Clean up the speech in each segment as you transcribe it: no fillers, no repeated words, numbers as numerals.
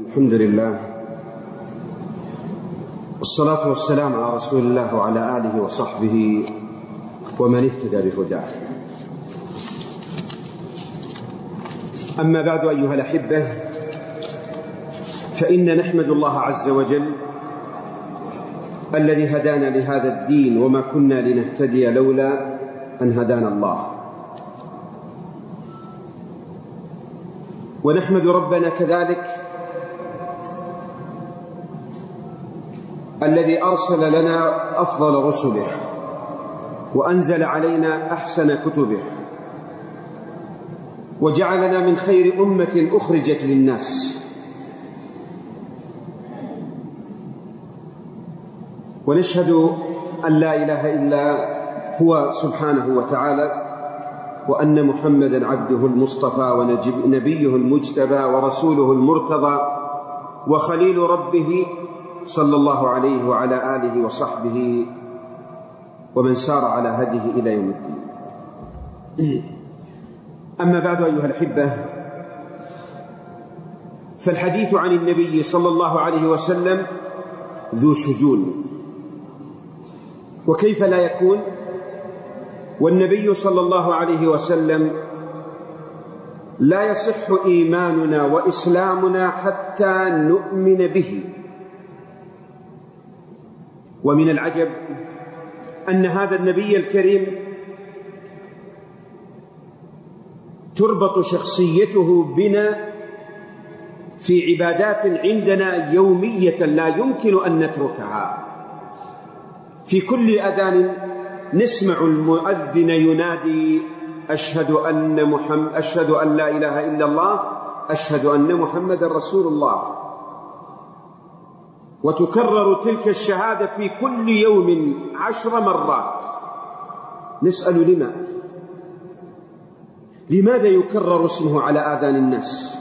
الحمد لله والصلاة والسلام على رسول الله وعلى آله وصحبه ومن اهتدى بهداه. أما بعد أيها الأحبة، فإن نحمد الله عز وجل الذي هدانا لهذا الدين، وما كنا لنهتدي لولا أن هدانا الله. ونحمد ربنا كذلك الذي أرسل لنا أفضل رسله وأنزل علينا أحسن كتبه وجعلنا من خير أمة أخرجت للناس. ونشهد أن لا إله إلا هو سبحانه وتعالى، وأن محمدًا عبده المصطفى ونبيه المجتبى ورسوله المرتضى وخليل ربه صلى الله عليه وعلى آله وصحبه ومن سار على هديه إلى يوم الدين. أما بعد أيها الأحبة، فالحديث عن النبي صلى الله عليه وسلم ذو شجون، وكيف لا يكون والنبي صلى الله عليه وسلم لا يصح إيماننا وإسلامنا حتى نؤمن به. ومن العجب أن هذا النبي الكريم تربط شخصيته بنا في عبادات عندنا يومية لا يمكن أن نتركها. في كل أذان نسمع المؤذن ينادي: أشهد أن لا إله إلا الله، أشهد أن محمد رسول الله. وتكرر تلك الشهادة في كل يوم 10 مرات. نسأل لماذا يكرر اسمه على آذان الناس؟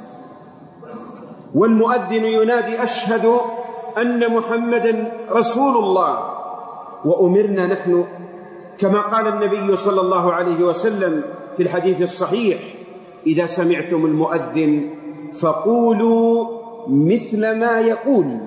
والمؤذن ينادي: أشهد أن محمدا رسول الله. وأمرنا نحن كما قال النبي صلى الله عليه وسلم في الحديث الصحيح: إذا سمعتم المؤذن فقولوا مثل ما يقول.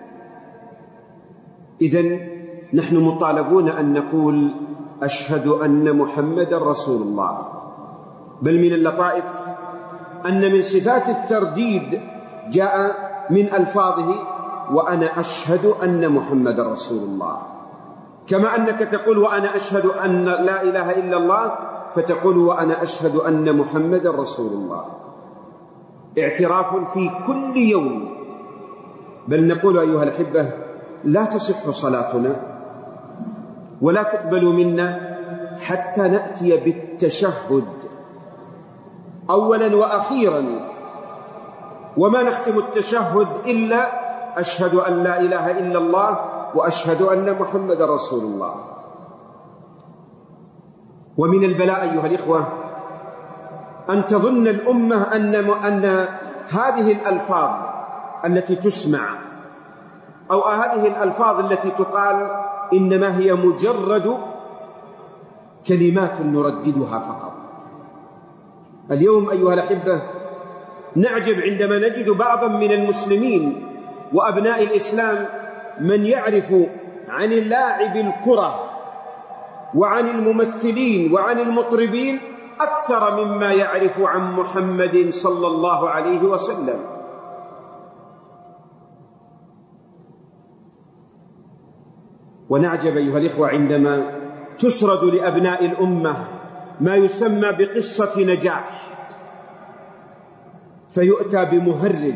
إذن نحن مطالبون أن نقول: أشهد أن محمدا رسول الله. بل من اللطائف أن من صفات الترديد جاء من ألفاظه: وأنا أشهد أن محمدا رسول الله. كما أنك تقول وأنا أشهد أن لا إله إلا الله، فتقول وأنا أشهد أن محمدا رسول الله. اعتراف في كل يوم. بل نقول أيها الأحبة: لا تصح صلاتنا ولا تقبل منا حتى نأتي بالتشهد أولا وأخيرا، وما نختم التشهد إلا أشهد أن لا إله إلا الله وأشهد أن محمد رسول الله. ومن البلاء أيها الإخوة أن تظن الأمة أن هذه الألفاظ التي تسمع أو هذه الألفاظ التي تقال إنما هي مجرد كلمات نرددها فقط. اليوم أيها الأحبة نعجب عندما نجد بعضا من المسلمين وأبناء الإسلام من يعرف عن اللاعب الكرة وعن الممثلين وعن المطربين أكثر مما يعرف عن محمد صلى الله عليه وسلم. ونعجب أيها الإخوة عندما تسرد لأبناء الأمة ما يسمى بقصة نجاح، فيؤتى بمهرج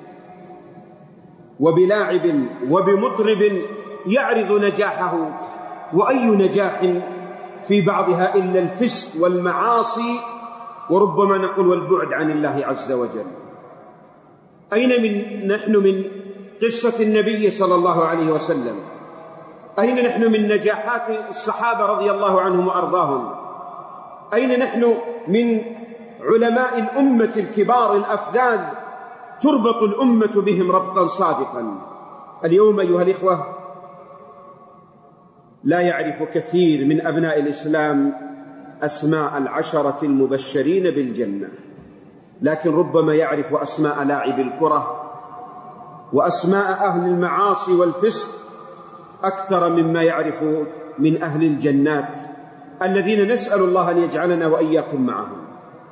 وبلاعب وبمطرب يعرض نجاحه، وأي نجاح في بعضها إلا الفسق والمعاصي، وربما نقول والبعد عن الله عز وجل. أين نحن من قصة النبي صلى الله عليه وسلم؟ أين نحن من نجاحات الصحابة رضي الله عنهم وأرضاهم؟ أين نحن من علماء الأمة الكبار الأفذاذ تربط الأمة بهم ربطا صادقا؟ اليوم أيها الإخوة لا يعرف كثير من أبناء الإسلام أسماء 10 المبشرين بالجنة، لكن ربما يعرف أسماء لاعب الكرة وأسماء أهل المعاصي والفسق أكثر مما يعرف من أهل الجنات الذين نسأل الله أن يجعلنا وإياكم معهم.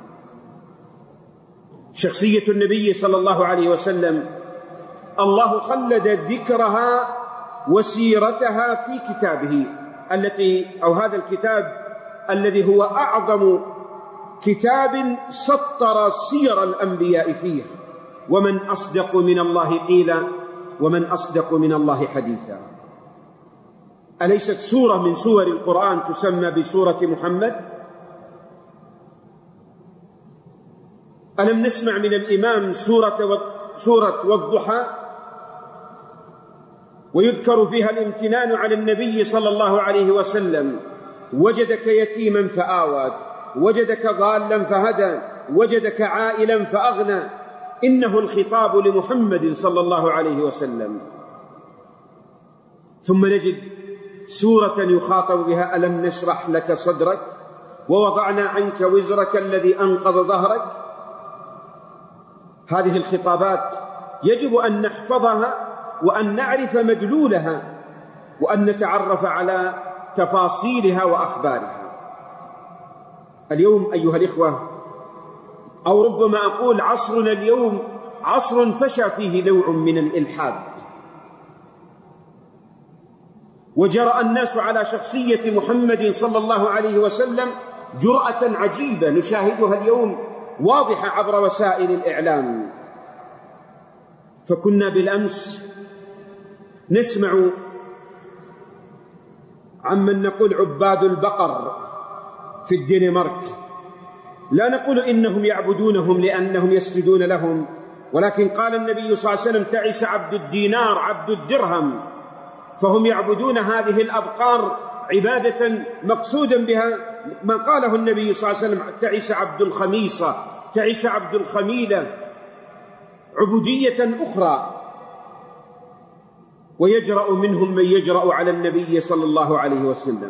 شخصية النبي صلى الله عليه وسلم الله خلد ذكرها وسيرتها في كتابه هذا الكتاب الذي هو أعظم كتاب سطر سير الأنبياء فيه. ومن أصدق من الله قيلا ومن أصدق من الله حديثا. أليست سورة من سور القرآن تسمى بسورة محمد؟ ألم نسمع من الإمام سورة والضحى ويذكر فيها الامتنان على النبي صلى الله عليه وسلم: وجدك يتيما فآوى، وجدك ضالا فهدى، وجدك عائلا فأغنى. إنه الخطاب لمحمد صلى الله عليه وسلم. ثم نجد سورة يخاطب بها: ألم نشرح لك صدرك ووضعنا عنك وزرك الذي أنقض ظهرك. هذه الخطابات يجب أن نحفظها وأن نعرف مدلولها وأن نتعرف على تفاصيلها وأخبارها. اليوم أيها الإخوة، أو ربما أقول عصرنا اليوم عصر فشى فيه نوع من الإلحاد، وجرأ الناس على شخصية محمد صلى الله عليه وسلم جرأة عجيبة نشاهدها اليوم واضحة عبر وسائل الإعلام. فكنا بالأمس نسمع عمن نقول عباد البقر في الدنمارك. لا نقول إنهم يعبدونهم لأنهم يسجدون لهم، ولكن قال النبي صلى الله عليه وسلم: تعس عبد الدينار عبد الدرهم. فهم يعبدون هذه الأبقار عبادة مقصودا بها ما قاله النبي صلى الله عليه وسلم: تعس عبد الخميصة، تعس عبد الخميلة، عبودية أخرى. ويجرأ منهم من يجرأ على النبي صلى الله عليه وسلم.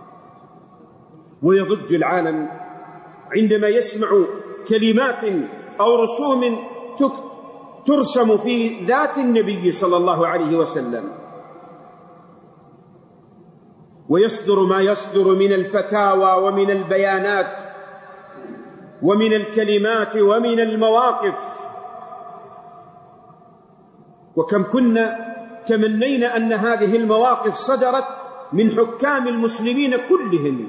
ويضج العالم عندما يسمع كلمات أو رسوم ترسم في ذات النبي صلى الله عليه وسلم، ويصدر ما يصدر من الفتاوى ومن البيانات ومن الكلمات ومن المواقف. وكم كنا تمنينا أن هذه المواقف صدرت من حكام المسلمين كلهم،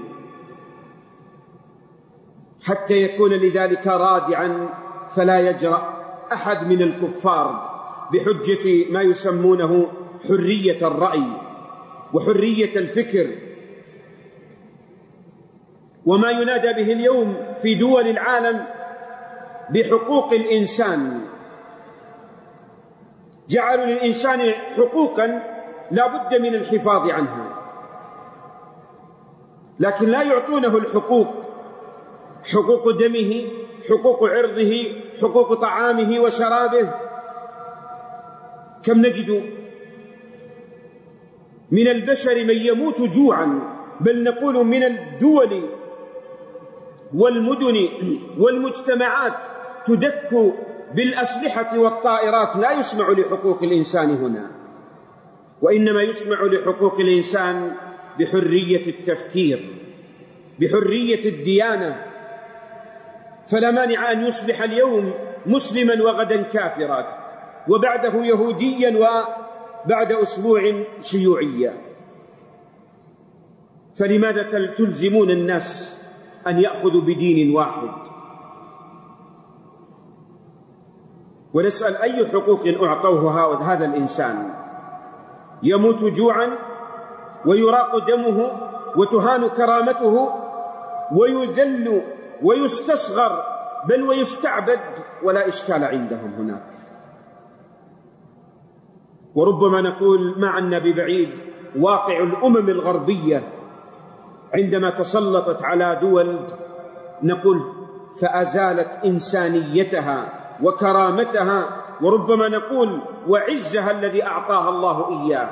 حتى يكون لذلك رادعا فلا يجرأ أحد من الكفار بحجة ما يسمونه حرية الرأي وحرية الفكر، وما ينادى به اليوم في دول العالم بحقوق الإنسان. جعلوا للإنسان حقوقا لا بد من الحفاظ عنها، لكن لا يعطونه الحقوق: حقوق دمه، حقوق عرضه، حقوق طعامه وشرابه. كم نجد من البشر من يموت جوعا، بل نقول من الدول والمدن والمجتمعات تدك بالأسلحة والطائرات. لا يسمع لحقوق الإنسان هنا، وإنما يسمع لحقوق الإنسان بحرية التفكير، بحرية الديانة. فلا مانع أن يصبح اليوم مسلما وغدا كافرا، وبعده يهوديا، وبعد أسبوع شيوعيا. فلماذا تلزمون الناس أن يأخذوا بدين واحد؟ ونسأل: أي حقوق أعطوه هذا الإنسان؟ يموت جوعا ويراق دمه وتهان كرامته ويذل ويستصغر بل ويستعبد، ولا إشكال عندهم هناك. وربما نقول ما عنا ببعيد واقع الأمم الغربية عندما تسلطت على دول، نقول فأزالت إنسانيتها وكرامتها، وربما نقول وعزها الذي أعطاها الله إياه.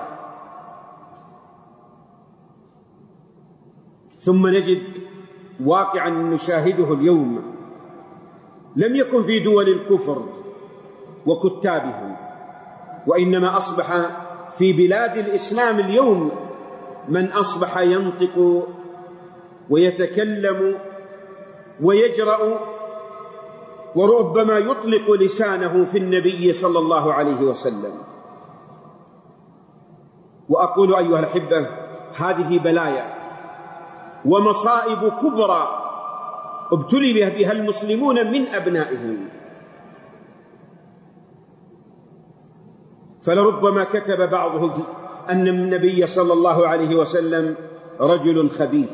ثم نجد واقعا نشاهده اليوم لم يكن في دول الكفر وكتابهم، وإنما أصبح في بلاد الإسلام اليوم من أصبح ينطق ويتكلم ويجرأ وربما يطلق لسانه في النبي صلى الله عليه وسلم. وأقول أيها الأحبة، هذه بلايا ومصائب كبرى ابتلي بها المسلمون من أبنائهم. فلربما كتب بعضهم أن النبي صلى الله عليه وسلم رجل خبيث،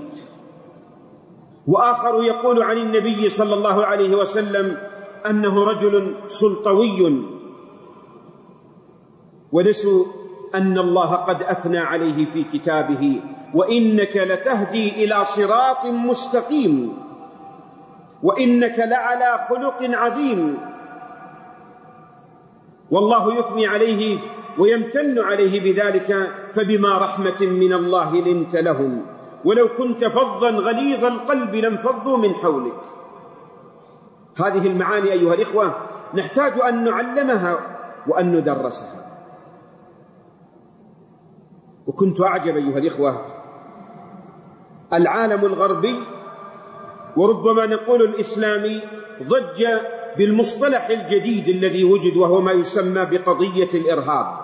وآخر يقول عن النبي صلى الله عليه وسلم أنه رجل سلطوي، ونسوا أن الله قد أثنى عليه في كتابه: وإنك لتهدي إلى صراط مستقيم وإنك لعلى خلق عظيم. والله يثني عليه ويمتن عليه بذلك: فبما رحمة من الله لنت لهم ولو كنت فظا غليظ القلب لانفضوا من حولك. هذه المعاني أيها الإخوة نحتاج أن نعلمها وأن ندرسها. وكنت أعجب أيها الإخوة، العالم الغربي وربما نقول الإسلامي ضج بالمصطلح الجديد الذي وجد، وهو ما يسمى بقضية الإرهاب.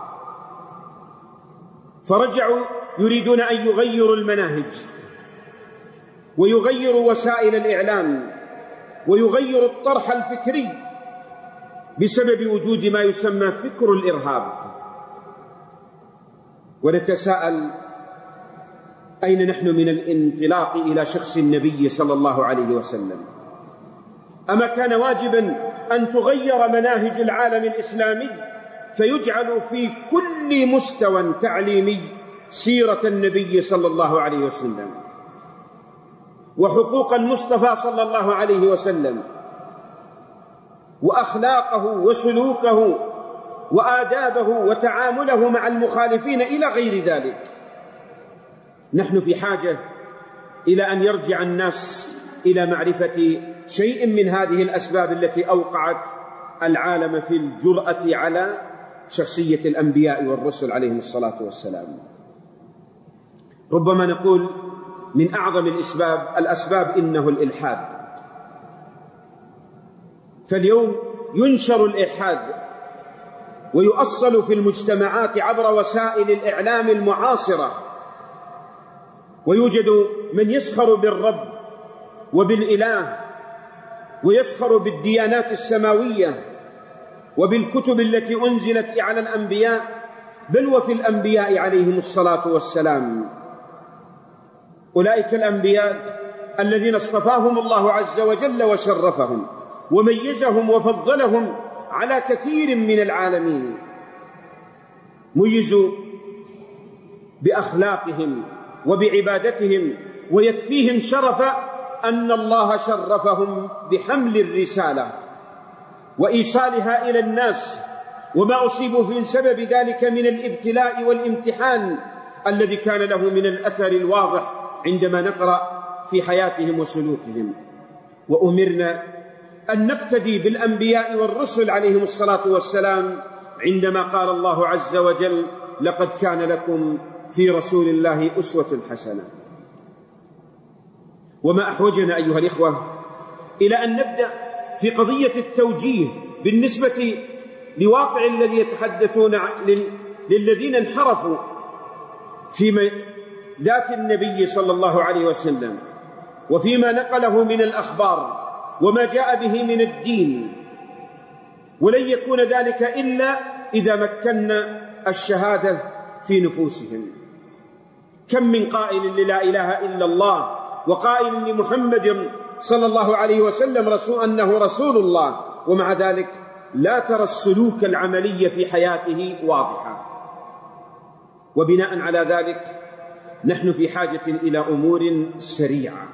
فرجعوا يريدون أن يغيروا المناهج ويغيروا وسائل الإعلام ويغيروا الطرح الفكري بسبب وجود ما يسمى فكر الإرهاب. ونتساءل: أين نحن من الانطلاق إلى شخص النبي صلى الله عليه وسلم؟ أما كان واجبا أن تغير مناهج العالم الإسلامي فيجعل في كل مستوى تعليمي سيرة النبي صلى الله عليه وسلم وحقوق المصطفى صلى الله عليه وسلم وأخلاقه وسلوكه وآدابه وتعامله مع المخالفين إلى غير ذلك. نحن في حاجة إلى أن يرجع الناس إلى معرفة شيء من هذه الأسباب التي أوقعت العالم في الجرأة على شخصية الأنبياء والرسل عليهم الصلاة والسلام. ربما نقول من أعظم الأسباب إنه الإلحاد. فاليوم ينشر الإلحاد ويؤصل في المجتمعات عبر وسائل الإعلام المعاصرة، ويوجد من يسخر بالرب وبالإله ويسخر بالديانات السماوية وبالكتب التي أنزلت على الأنبياء، بل وفي الأنبياء عليهم الصلاة والسلام. أولئك الأنبياء الذين اصطفاهم الله عز وجل وشرفهم وميزهم وفضلهم على كثير من العالمين، ميزوا بأخلاقهم وبعبادتهم، ويكفيهم شرفا أن الله شرفهم بحمل الرسالة وإيصالها إلى الناس، وما أصيبوا في سبب ذلك من الابتلاء والامتحان الذي كان له من الأثر الواضح عندما نقرأ في حياتهم وسلوكهم. وأمرنا أن نقتدي بالأنبياء والرسل عليهم الصلاة والسلام عندما قال الله عز وجل: لقد كان لكم في رسول الله أسوة حسنة. وما أحوجنا أيها الإخوة إلى أن نبدأ في قضية التوجيه بالنسبة لواقع الذي يتحدثون للذين انحرفوا في ذات النبي صلى الله عليه وسلم وفيما نقله من الأخبار وما جاء به من الدين. ولن يكون ذلك إلا إذا مكنا الشهادة في نفوسهم. كم من قائل للا إله إلا الله وقائل لمحمد صلى الله عليه وسلم أنه رسول الله، ومع ذلك لا ترى السلوك العملي في حياته واضحا. وبناء على ذلك نحن في حاجة إلى أمور سريعة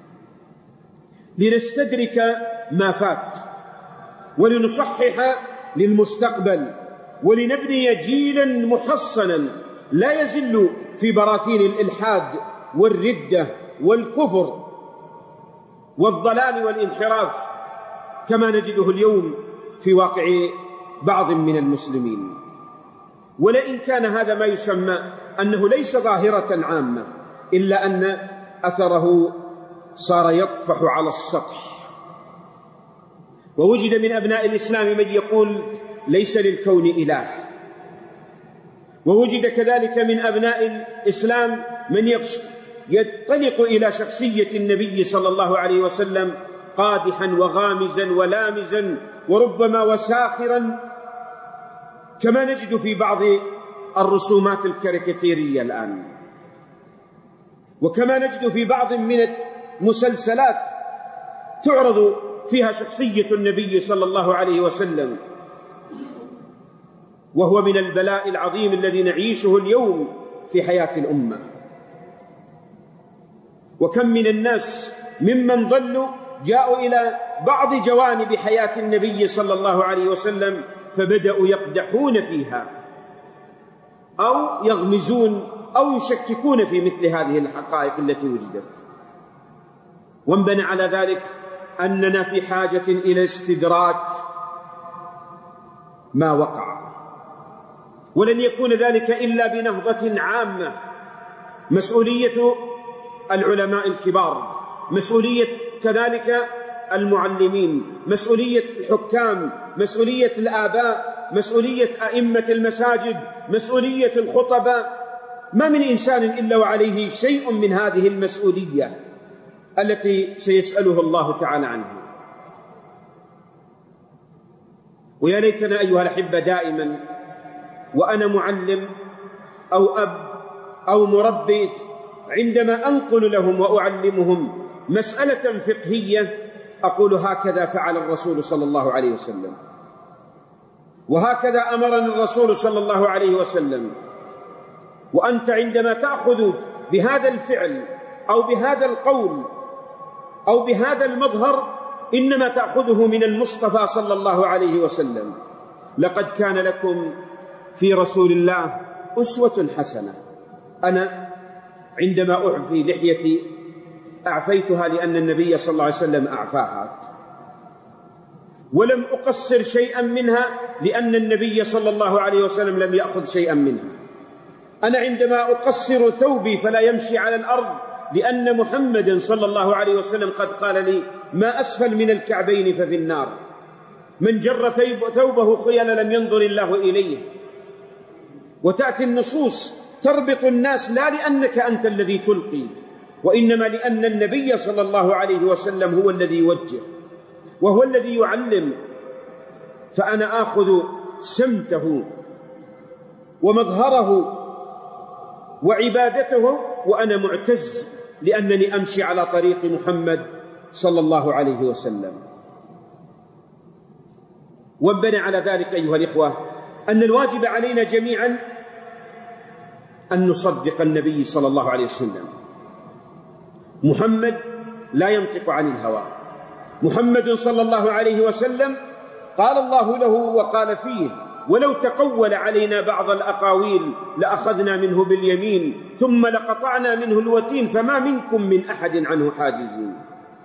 لنستدرك ما فات ولنصحح للمستقبل ولنبني جيلا محصنا لا يزل في براثين الإلحاد والردة والكفر والضلال والانحراف كما نجده اليوم في واقع بعض من المسلمين. ولئن كان هذا ما يسمى أنه ليس ظاهرة عامة، إلا أن أثره صار يطفح على السطح. ووجد من أبناء الإسلام من يقول ليس للكون إله، ووجد كذلك من أبناء الإسلام من ينطلق إلى شخصية النبي صلى الله عليه وسلم قادحا وغامزا ولامزا وربما وساخرا، كما نجد في بعض الرسومات الكاريكاتيرية الآن، وكما نجد في بعض من المسلسلات تعرض فيها شخصية النبي صلى الله عليه وسلم. وهو من البلاء العظيم الذي نعيشه اليوم في حياة الأمة. وكم من الناس ممن ضلوا جاءوا إلى بعض جوانب حياة النبي صلى الله عليه وسلم فبدأوا يقدحون فيها أو يغمزون أو يشككون في مثل هذه الحقائق التي وجدت. وانبنى على ذلك أننا في حاجة إلى استدراك ما وقع، ولن يكون ذلك إلا بنهضة عامة. مسؤولية العلماء الكبار، مسؤولية كذلك المعلمين، مسؤولية الحكام، مسؤولية الآباء، مسؤولية أئمة المساجد، مسؤولية الخطباء. ما من إنسان إلا وعليه شيء من هذه المسؤولية التي سيسأله الله تعالى عنها. ويا ليتنا أيها الأحبة دائما وأنا معلم أو أب أو مربي عندما أنقل لهم وأعلمهم مسألة فقهية أقول هكذا فعل الرسول صلى الله عليه وسلم، وهكذا أمرنا الرسول صلى الله عليه وسلم. وأنت عندما تأخذ بهذا الفعل أو بهذا القول أو بهذا المظهر إنما تأخذه من المصطفى صلى الله عليه وسلم. لقد كان لكم في رسول الله أسوة حسنة. أنا عندما أعفي لحيتي أعفيتها لأن النبي صلى الله عليه وسلم أعفاها، ولم أقصر شيئا منها لأن النبي صلى الله عليه وسلم لم يأخذ شيئا منها. أنا عندما أقصر ثوبي فلا يمشي على الأرض لأن محمد صلى الله عليه وسلم قد قال لي ما أسفل من الكعبين ففي النار، من جر ثوبه خيلا لم ينظر الله إليه. وتأتي النصوص تربط الناس لا لأنك أنت الذي تلقي، وإنما لأن النبي صلى الله عليه وسلم هو الذي يوجه وهو الذي يعلم. فأنا آخذ سمته ومظهره وعبادته وأنا معتز لأنني أمشي على طريق محمد صلى الله عليه وسلم. وانبنى على ذلك أيها الإخوة أن الواجب علينا جميعا أن نصدق النبي صلى الله عليه وسلم. محمد لا ينطق عن الهوى، محمد صلى الله عليه وسلم قال الله له وقال فيه ولو تقول علينا بعض الأقاويل لأخذنا منه باليمين ثم لقطعنا منه الوتين فما منكم من أحد عنه حاجزين.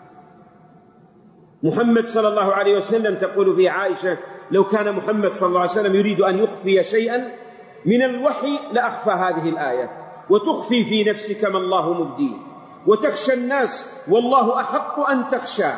محمد صلى الله عليه وسلم تقول في عائشة لو كان محمد صلى الله عليه وسلم يريد أن يخفي شيئا من الوحي لأخفى هذه الآية، وتخفي في نفسك ما الله مبديه وتخشى الناس والله أحق أن تخشى.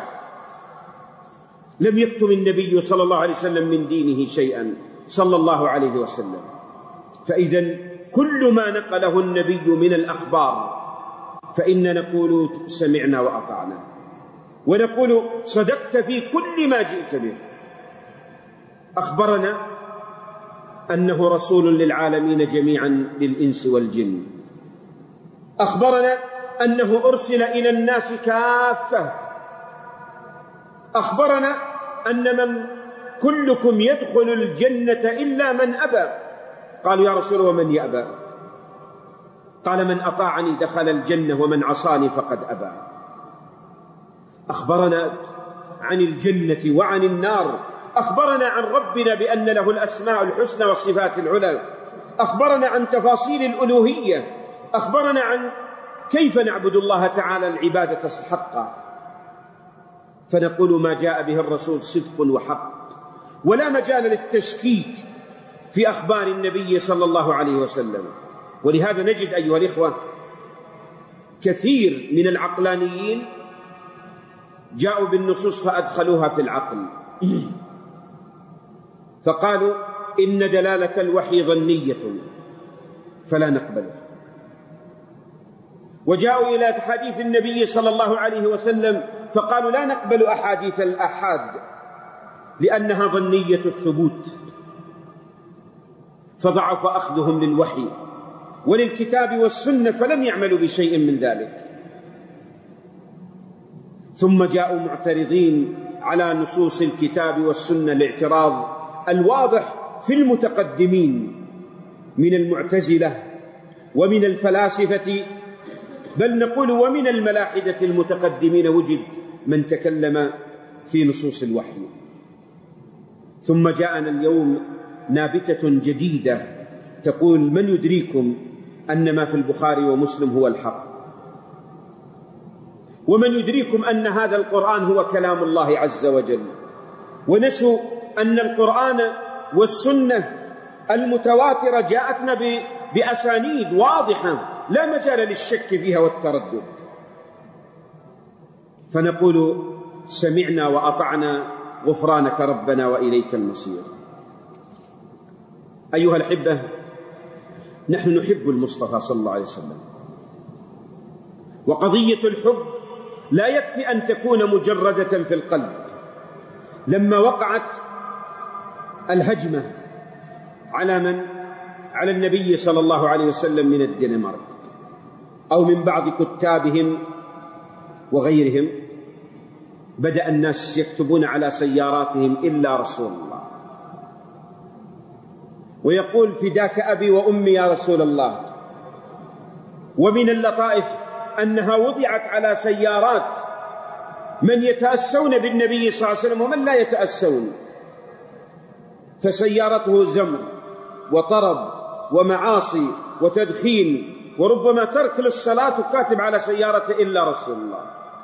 لم يكتم النبي صلى الله عليه وسلم من دينه شيئا صلى الله عليه وسلم. فإذا كل ما نقله النبي من الأخبار فإن نقول سمعنا وأطعنا، ونقول صدقت في كل ما جئت به. أخبرنا أنه رسول للعالمين جميعا للإنس والجن، أخبرنا أنه أرسل إلى الناس كافة، أخبرنا أن من كلكم يدخل الجنة إلا من أبى. قالوا يا رسول الله ومن يأبى؟ قال من أطاعني دخل الجنة ومن عصاني فقد أبى. أخبرنا عن الجنة وعن النار، أخبرنا عن ربنا بأن له الأسماء الحسنى والصفات العلى، أخبرنا عن تفاصيل الألوهية، أخبرنا عن كيف نعبد الله تعالى العبادة حقا. فنقول ما جاء به الرسول صدق وحق، ولا مجال للتشكيك في أخبار النبي صلى الله عليه وسلم. ولهذا نجد أيها الإخوة كثير من العقلانيين جاءوا بالنصوص فأدخلوها في العقل، فقالوا إن دلالة الوحي ظنية فلا نقبله، وجاءوا إلى حديث النبي صلى الله عليه وسلم فقالوا لا نقبل أحاديث الآحاد لأنها ظنية الثبوت، فضعف أخذهم للوحي وللكتاب والسنة فلم يعملوا بشيء من ذلك. ثم جاءوا معترضين على نصوص الكتاب والسنة الاعتراض الواضح في المتقدمين من المعتزلة ومن الفلاسفة، بل نقول ومن الملاحدة المتقدمين وجد من تكلم في نصوص الوحي. ثم جاءنا اليوم نابتة جديدة تقول من يدريكم أن ما في البخاري ومسلم هو الحق، ومن يدريكم أن هذا القرآن هو كلام الله عز وجل، ونسوا أن القرآن والسنة المتواترة جاءتنا بأسانيد واضحة لا مجال للشك فيها والتردد، فنقول سمعنا وأطعنا غفرانك ربنا وإليك المصير. أيها الأحبة، نحن نحب المصطفى صلى الله عليه وسلم، وقضية الحب لا يكفي أن تكون مجردة في القلب. لما وقعت الهجمة على النبي صلى الله عليه وسلم من الدنمارك أو من بعض كتابهم وغيرهم، بدأ الناس يكتبون على سياراتهم إلا رسول الله، ويقول فداك أبي وأمي يا رسول الله. ومن اللطائف أنها وضعت على سيارات من يتأسون بالنبي صلى الله عليه وسلم ومن لا يتأسون، فسيارته زمر وطرب ومعاصي وتدخين، وربما ترك للصلاة كاتب على سيارته إلا رسول الله.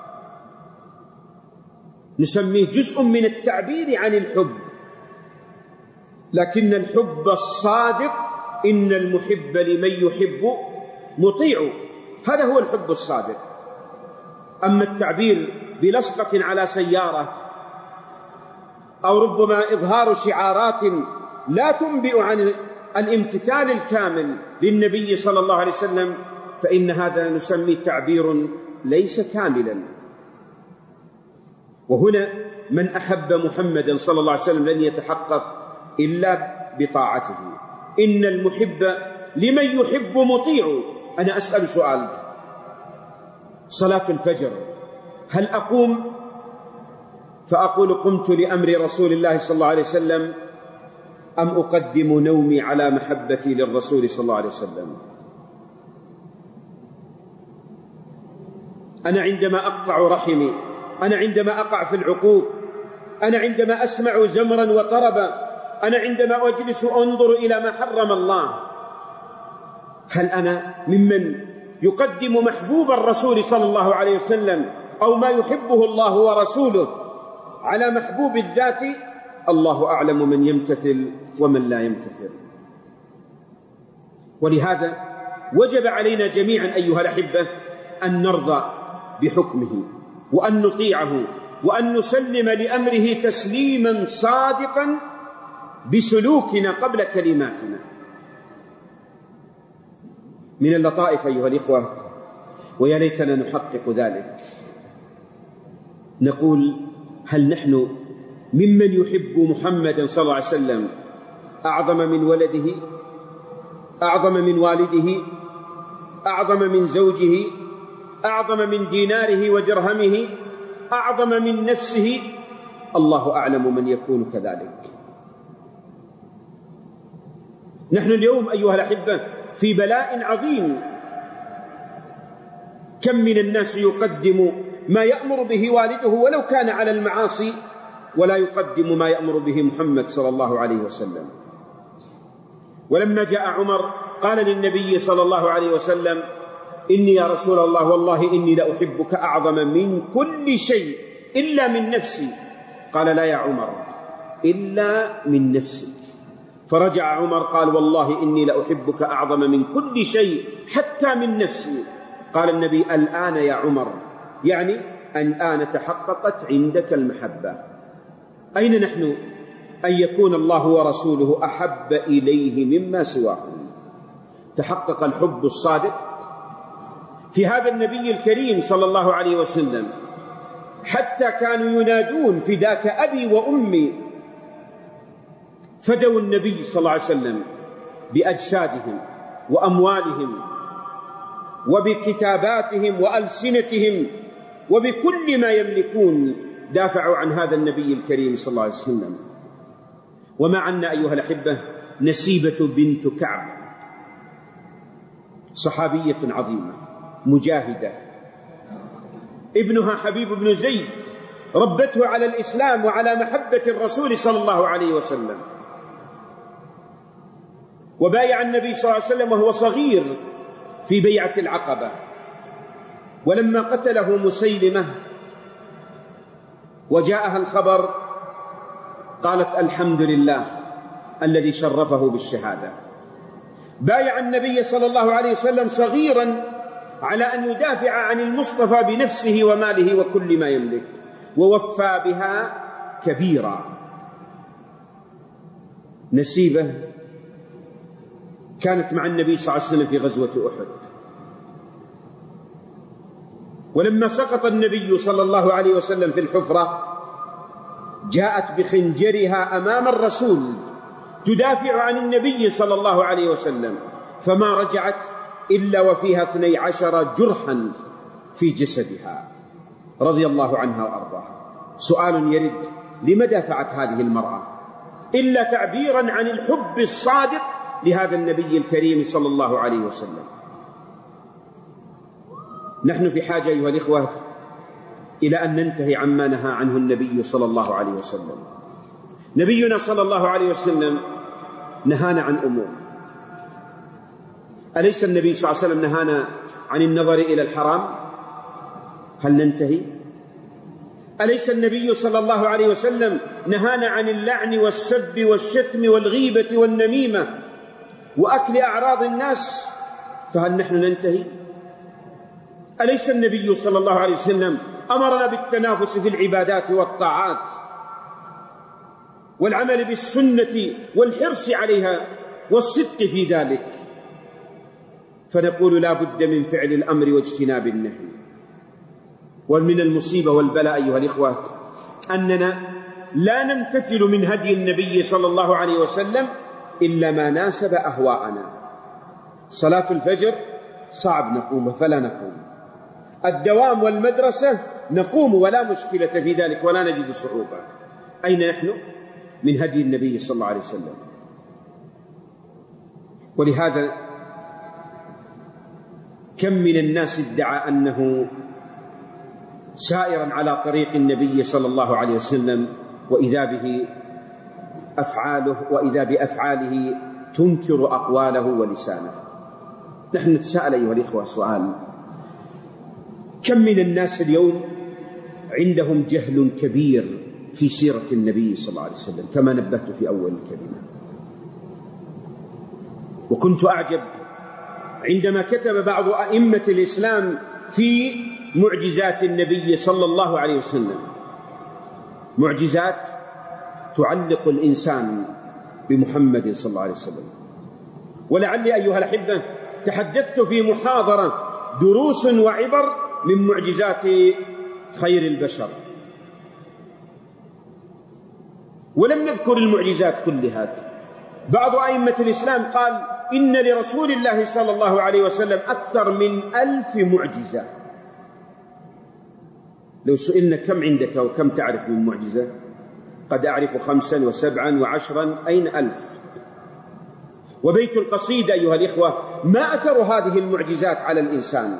نسميه جزء من التعبير عن الحب، لكن الحب الصادق إن المحب لمن يحب مطيع، هذا هو الحب الصادق. أما التعبير بلصقة على سيارة أو ربما إظهار شعارات لا تنبئ عن الامتثال الكامل للنبي صلى الله عليه وسلم، فإن هذا نسميه تعبير ليس كاملا. وهنا من أحب محمدا صلى الله عليه وسلم لن يتحقق إلا بطاعته. إن المحب لمن يحب مطيع. أنا أسأل سؤال: صلاة الفجر هل أقوم فأقول قمت لأمر رسول الله صلى الله عليه وسلم، أم أقدم نومي على محبتي للرسول صلى الله عليه وسلم؟ أنا عندما أقطع رحمي، أنا عندما أقع في العقوق، أنا عندما أسمع زمرا وطربا، أنا عندما أجلس أنظر إلى ما حرم الله، هل أنا ممن يقدم محبوب الرسول صلى الله عليه وسلم أو ما يحبه الله ورسوله على محبوب الذات؟ الله أعلم من يمتثل ومن لا يمتثل. ولهذا وجب علينا جميعا أيها الأحبة أن نرضى بحكمه وأن نطيعه وأن نسلم لأمره تسليما صادقا بسلوكنا قبل كلماتنا. من اللطائف أيها الإخوة، ويا ليتنا نحقق ذلك، نقول: هل نحن ممن يحب محمدا صلى الله عليه وسلم أعظم من ولده، أعظم من والده، أعظم من زوجه، أعظم من ديناره ودرهمه، أعظم من نفسه؟ الله أعلم من يكون كذلك. نحن اليوم أيها الأحبة في بلاء عظيم. كم من الناس يقدم ما يأمر به والده ولو كان على المعاصي، ولا يقدم ما يأمر به محمد صلى الله عليه وسلم. ولما جاء عمر قال للنبي صلى الله عليه وسلم: إني يا رسول الله والله إني لأحبك أعظم من كل شيء إلا من نفسي. قال: لا يا عمر، إلا من نفسك. فرجع عمر قال: والله إني لأحبك أعظم من كل شيء حتى من نفسي. قال النبي: الآن يا عمر، يعني الآن تحققت عندك المحبة. أين نحن أن يكون الله ورسوله أحب إليه مما سواهم؟ تحقق الحب الصادق في هذا النبي الكريم صلى الله عليه وسلم، حتى كانوا ينادون: فداك أبي وأمي. فدوا النبي صلى الله عليه وسلم بأجسادهم وأموالهم وبكتاباتهم وألسنتهم وبكل ما يملكون، دافعوا عن هذا النبي الكريم صلى الله عليه وسلم. ومعنا أيها الأحبة نسيبة بنت كعب، صحابية عظيمة مجاهدة، ابنها حبيب بن زيد ربته على الإسلام وعلى محبة الرسول صلى الله عليه وسلم، وبايع النبي صلى الله عليه وسلم وهو صغير في بيعة العقبة. ولما قتله مسيلمة وجاءها الخبر قالت: الحمد لله الذي شرفه بالشهادة. بايع النبي صلى الله عليه وسلم صغيرا على أن يدافع عن المصطفى بنفسه وماله وكل ما يملك، ووفى بها كبيرا. نسيبة كانت مع النبي صلى الله عليه وسلم في غزوة أحد، ولما سقط النبي صلى الله عليه وسلم في الحفرة جاءت بخنجرها أمام الرسول تدافع عن النبي صلى الله عليه وسلم، فما رجعت إلا وفيها 12 جرحا في جسدها رضي الله عنها وأرضاها. سؤال يرد: لما دافعت هذه المرأة إلا تعبيرا عن الحب الصادق لهذا النبي الكريم صلى الله عليه وسلم؟ نحن في حاجة أيها الإخوة إلى أن ننتهي عما نهى عنه النبي صلى الله عليه وسلم. نبينا صلى الله عليه وسلم نهانا عن أمور. أليس النبي صلى الله عليه وسلم نهانا عن النظر إلى الحرام؟ هل ننتهي؟ أليس النبي صلى الله عليه وسلم نهانا عن اللعن والسب والشتم والغيبة والنميمة وأكل أعراض الناس؟ فهل نحن ننتهي؟ أليس النبي صلى الله عليه وسلم أمرنا بالتنافس في العبادات والطاعات والعمل بالسنة والحرص عليها والصدق في ذلك؟ فنقول لا بد من فعل الأمر واجتناب النهي. ومن المصيبة والبلاء أيها الإخوة أننا لا نمتثل من هدي النبي صلى الله عليه وسلم إلا ما ناسب أهواءنا. صلاة الفجر صعب نقوم فلا نقوم، الدوام والمدرسة نقوم ولا مشكلة في ذلك ولا نجد صعوبة. أين نحن من هدي النبي صلى الله عليه وسلم؟ ولهذا كم من الناس ادعى أنه سائرا على طريق النبي صلى الله عليه وسلم وإذا بأفعاله تنكر أقواله ولسانه. نحن نتساءل أيها الإخوة سؤال: كم من الناس اليوم عندهم جهل كبير في سيرة النبي صلى الله عليه وسلم كما نبهت في أول الكلمة؟ وكنت أعجب عندما كتب بعض أئمة الإسلام في معجزات النبي صلى الله عليه وسلم، معجزات تعلق الإنسان بمحمد صلى الله عليه وسلم. ولعلي أيها الأحبة تحدثت في محاضرة دروس وعبر من معجزات خير البشر، ولم نذكر المعجزات كلها. بعض أئمة الإسلام قال إن لرسول الله صلى الله عليه وسلم أكثر من 1000 معجزة. لو سئلنا كم عندك وكم تعرف من معجزة؟ قد أعرف 5 و7 و10، أين 1000؟ وبيت القصيدة أيها الإخوة ما أثر هذه المعجزات على الإنسان؟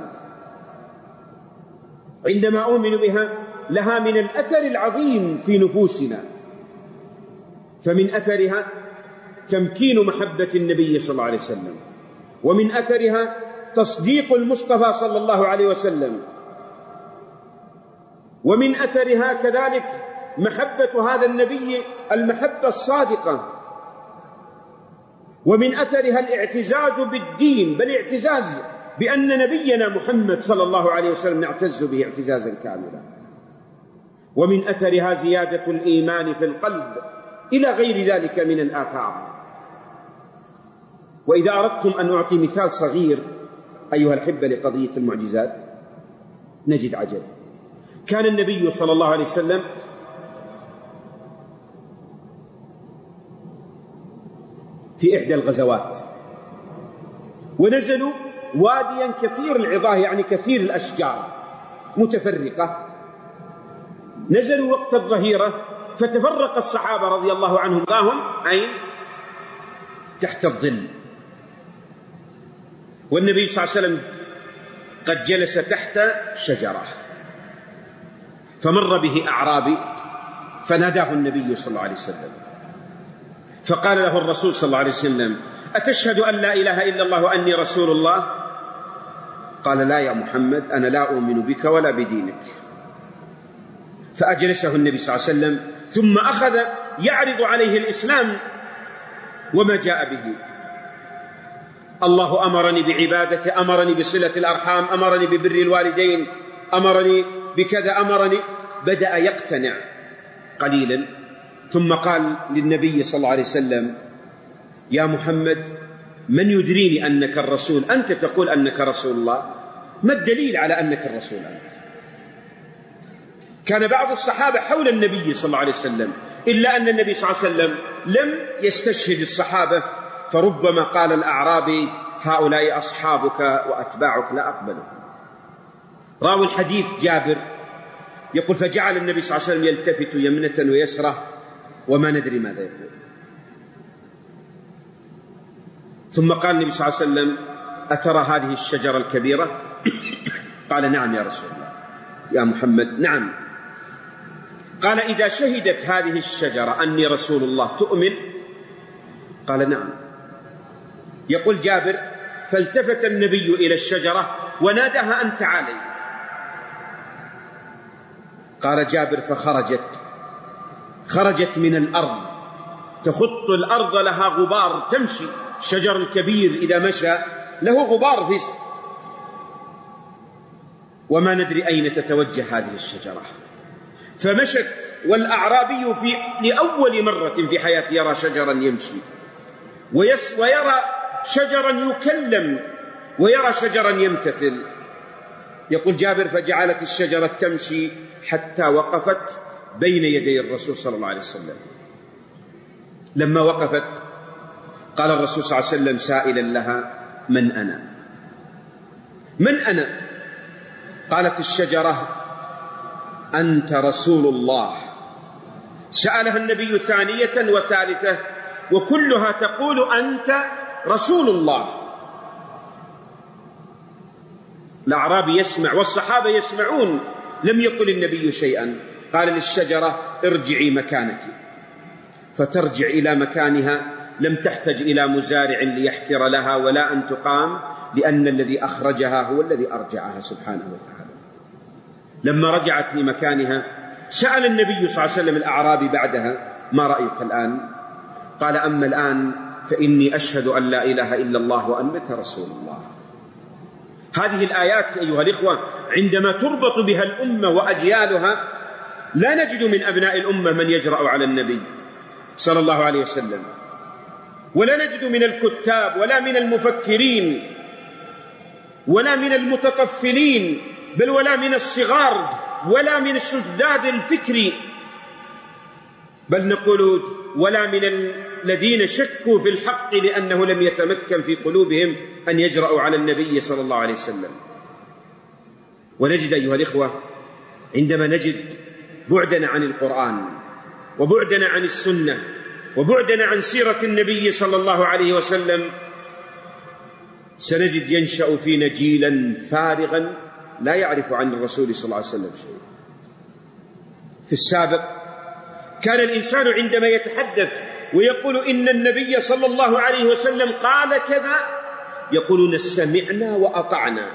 عندما أؤمن بها لها من الأثر العظيم في نفوسنا. فمن أثرها تمكين محبة النبي صلى الله عليه وسلم، ومن أثرها تصديق المصطفى صلى الله عليه وسلم، ومن أثرها كذلك محبة هذا النبي المحبة الصادقة، ومن أثرها الاعتزاز بالدين، بل اعتزاز بأن نبينا محمد صلى الله عليه وسلم نعتز به اعتزازا كاملا. ومن أثرها زيادة الإيمان في القلب إلى غير ذلك من الآثار. وإذا أردتم أن أعطي مثال صغير أيها الأحبة لقضية المعجزات نجد عجب. كان النبي صلى الله عليه وسلم في إحدى الغزوات ونزلوا واديا كثير العظاه، يعني كثير الأشجار متفرقة. نزلوا وقت الظهيرة فتفرق الصحابة رضي الله عنهم راهم أين؟ تحت الظل. والنبي صلى الله عليه وسلم قد جلس تحت شجرة، فمر به أعرابي فناداه النبي صلى الله عليه وسلم، فقال له الرسول صلى الله عليه وسلم: أتشهد أن لا إله إلا الله وأني رسول الله؟ قال: لا يا محمد، أنا لا أؤمن بك ولا بدينك. فأجلسه النبي صلى الله عليه وسلم، ثم أخذ يعرض عليه الإسلام وما جاء به. الله أمرني بعبادته، أمرني بصلة الأرحام، أمرني ببر الوالدين، أمرني بكذا، أمرني. بدأ يقتنع قليلا، ثم قال للنبي صلى الله عليه وسلم: يا محمد، من يدريني أنك الرسول؟ أنت تقول أنك رسول الله، ما الدليل على أنك الرسول أنت؟ كان بعض الصحابة حول النبي صلى الله عليه وسلم، إلا أن النبي صلى الله عليه وسلم لم يستشهد الصحابة، فربما قال الأعرابي: هؤلاء أصحابك وأتباعك لا أقبلهم. راوي الحديث جابر يقول: فجعل النبي صلى الله عليه وسلم يلتفت يمنة ويسرة وما ندري ماذا يقول. ثم قال النبي صلى الله عليه وسلم: أترى هذه الشجرة الكبيرة؟ قال: نعم يا رسول الله. يا محمد: نعم. قال: إذا شهدت هذه الشجرة أني رسول الله تؤمن؟ قال: نعم. يقول جابر: فالتفت النبي إلى الشجرة وناداها: أن تعالي. قال جابر: خرجت من الأرض تخط الأرض، لها غبار تمشي. الشجر الكبير إذا مشى له غبار في وما ندري أين تتوجه هذه الشجرة. فمشت، والأعرابي لأول مرة في حياته يرى شجرا يمشي ويرى شجرا يكلم ويرى شجرا يمتثل. يقول جابر: فجعلت الشجرة تمشي حتى وقفت بين يدي الرسول صلى الله عليه وسلم. لما وقفت قال الرسول صلى الله عليه وسلم سائلا لها: من أنا؟ من أنا؟ قالت الشجرة: أنت رسول الله. سألها النبي ثانية وثالثة وكلها تقول: أنت رسول الله. الأعرابي يسمع والصحابة يسمعون، لم يقل النبي شيئا. قال للشجرة: ارجعي مكانك، فترجع إلى مكانها، لم تحتج إلى مزارع ليحفر لها ولا أن تقام، لأن الذي أخرجها هو الذي أرجعها سبحانه وتعالى. لما رجعت لمكانها سأل النبي صلى الله عليه وسلم الأعرابي بعدها: ما رأيك الآن؟ قال: أما الآن فإني أشهد أن لا إله إلا الله وأنك رسول الله. هذه الآيات أيها الإخوة عندما تربط بها الأمة وأجيالها لا نجد من أبناء الأمة من يجرأ على النبي صلى الله عليه وسلم، ولا نجد من الكتاب ولا من المفكرين ولا من المتطفلين، بل ولا من الصغار ولا من الشداد الفكري، بل نقول ولا من الذين شكوا في الحق لأنه لم يتمكن في قلوبهم أن يجرأوا على النبي صلى الله عليه وسلم. ونجد أيها الإخوة عندما نجد بعدنا عن القرآن وبعدنا عن السنة وبعدنا عن سيرة النبي صلى الله عليه وسلم، سنجد ينشأ فينا جيلا فارغا لا يعرف عن الرسول صلى الله عليه وسلم شيء. في السابق كان الإنسان عندما يتحدث ويقول إن النبي صلى الله عليه وسلم قال كذا يقولون سمعنا وأطعنا.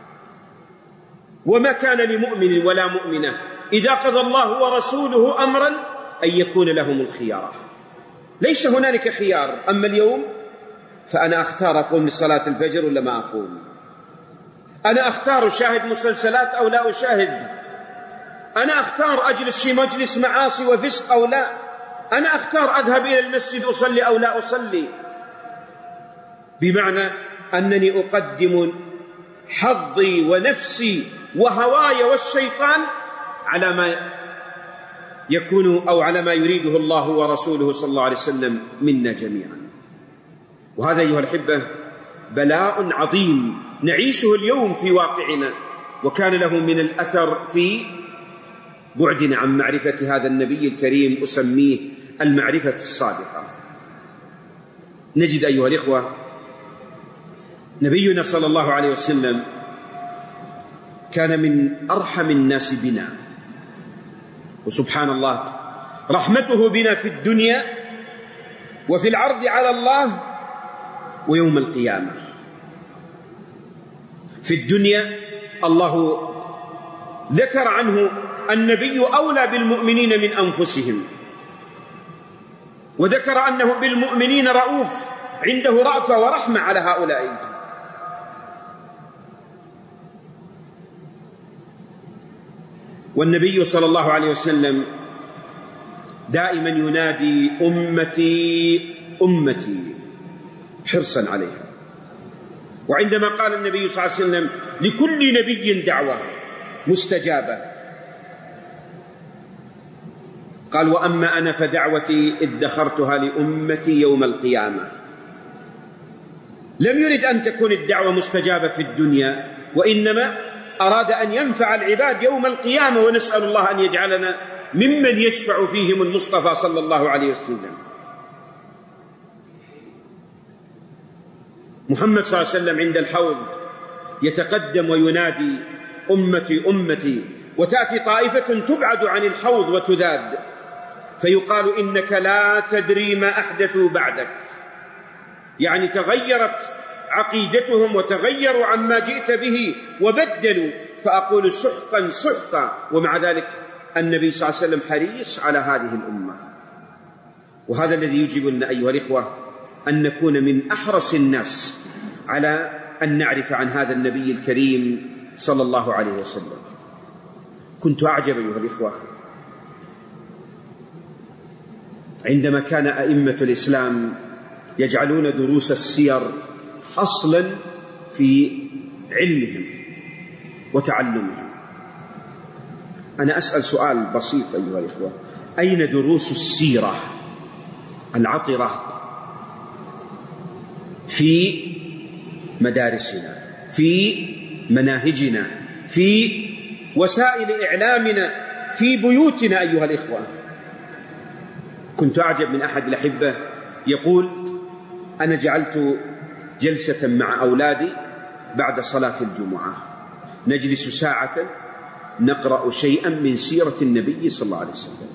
وما كان لمؤمن ولا مؤمنة إذا قضى الله ورسوله أمرا أن يكون لهم الخيارة. ليس هنالك خيار. أما اليوم فأنا أختار أقوم لصلاة الفجر ولا ما أقوم؟ أنا أختار أشاهد مسلسلات أو لا أشاهد؟ أنا أختار أجلس في مجلس معاصي وفسق أو لا؟ أنا أختار أذهب إلى المسجد أصلي أو لا أصلي؟ بمعنى أنني أقدم حظي ونفسي وهواي والشيطان على ما يكون أو على ما يريده الله ورسوله صلى الله عليه وسلم منا جميعا. وهذا أيها الأحبة بلاء عظيم نعيشه اليوم في واقعنا، وكان له من الأثر في بعدنا عن معرفة هذا النبي الكريم، أسميه المعرفة الصادقة. نجد أيها الإخوة نبينا صلى الله عليه وسلم كان من أرحم الناس بنا، وسبحان الله رحمته بنا في الدنيا وفي العرض على الله ويوم القيامة. في الدنيا الله ذكر عنه النبي أولى بالمؤمنين من أنفسهم، وذكر أنه بالمؤمنين رؤوف، عنده رأفة ورحمة على هؤلاء. والنبي صلى الله عليه وسلم دائما ينادي أمتي أمتي حرصا عليها. وعندما قال النبي صلى الله عليه وسلم لكل نبي دعوة مستجابة، قال وأما أنا فدعوتي ادخرتها لأمتي يوم القيامة. لم يرد أن تكون الدعوة مستجابة في الدنيا، وإنما أراد أن ينفع العباد يوم القيامة، ونسأل الله أن يجعلنا ممن يشفع فيهم المصطفى صلى الله عليه وسلم. محمد صلى الله عليه وسلم عند الحوض يتقدم وينادي أمتي أمتي، وتأتي طائفة تبعد عن الحوض وتذاد، فيقال إنك لا تدري ما أحدثوا بعدك، يعني تغيرت عقيدتهم وتغيروا عما جئت به وبدلوا، فأقول سحقا سحقا. ومع ذلك النبي صلى الله عليه وسلم حريص على هذه الأمة. وهذا الذي يجب لنا أيها الإخوة أن نكون من أحرص الناس على أن نعرف عن هذا النبي الكريم صلى الله عليه وسلم. كنت أعجب أيها الإخوة عندما كان أئمة الإسلام يجعلون دروس السير أصلا في علمهم وتعلمهم. أنا أسأل سؤال بسيط أيها الإخوة، أين دروس السيرة العطرة في مدارسنا، في مناهجنا، في وسائل إعلامنا، في بيوتنا أيها الإخوة؟ كنت أعجب من أحد الأحبة يقول أنا جعلت جلسة مع أولادي بعد صلاة الجمعة نجلس ساعة نقرأ شيئا من سيرة النبي صلى الله عليه وسلم.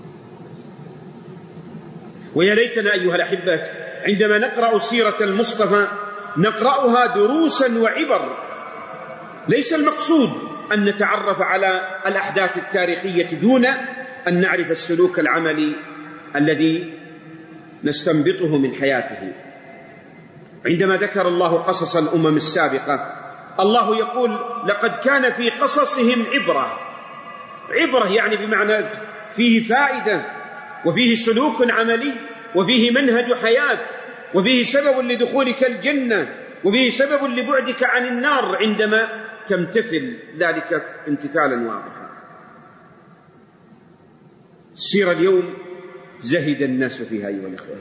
ويا ليتنا أيها الأحبة عندما نقرأ سيرة المصطفى نقرأها دروسا وعبر. ليس المقصود أن نتعرف على الأحداث التاريخية دون أن نعرف السلوك العملي الذي نستنبطه من حياته. عندما ذكر الله قصص الأمم السابقة الله يقول لقد كان في قصصهم عبرة. عبرة يعني بمعنى فيه فائدة، وفيه سلوك عملي، وفيه منهج حياة، وفيه سبب لدخولك الجنة، وفيه سبب لبعدك عن النار عندما تمتثل ذلك امتثالا واضحا. السيرة اليوم زهد الناس فيها أيها الإخوة.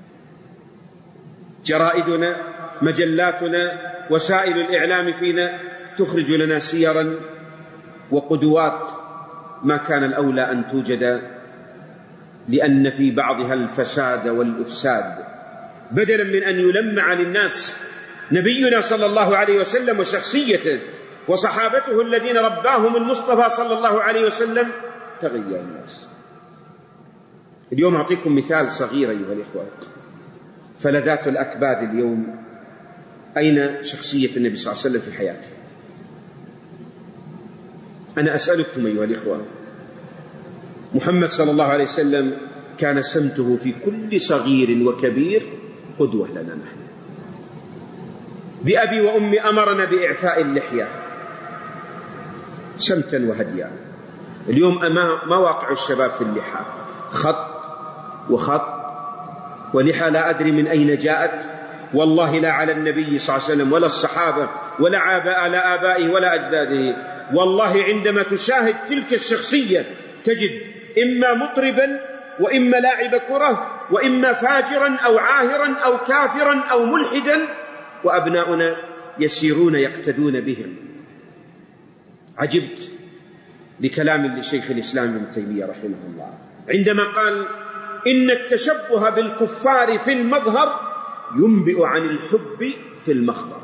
جرائدنا، مجلاتنا، وسائل الإعلام فينا تخرج لنا سيرا وقدوات ما كان الأولى أن توجد، لأن في بعضها الفساد والإفساد. بدلا من أن يلمع للناس نبينا صلى الله عليه وسلم وشخصيته وصحابته الذين رباهم المصطفى صلى الله عليه وسلم، تغير الناس. اليوم أعطيكم مثال صغير أيها الإخوة. فلذات الأكباد اليوم، أين شخصية النبي صلى الله عليه وسلم في حياته؟ أنا أسألكم أيها الإخوة، محمد صلى الله عليه وسلم كان سمته في كل صغير وكبير قدوة لنا نحن. بأبي وأمي أمرنا بإعفاء اللحية سمتا وهديا. اليوم ما واقع الشباب في اللحى؟ خط وخط ولحى لا أدري من أين جاءت، والله لا على النبي صلى الله عليه وسلم ولا الصحابة ولا على آبائه ولا أجداده. والله عندما تشاهد تلك الشخصية تجد إما مطربا وإما لاعب كرة وإما فاجرا أو عاهرا أو كافرا أو ملحدا، وأبناؤنا يسيرون يقتدون بهم. عجبت لكلام لشيخ الإسلام ابن تيمية رحمه الله عندما قال إن التشبه بالكفار في المظهر ينبئ عن الحب في المخبر.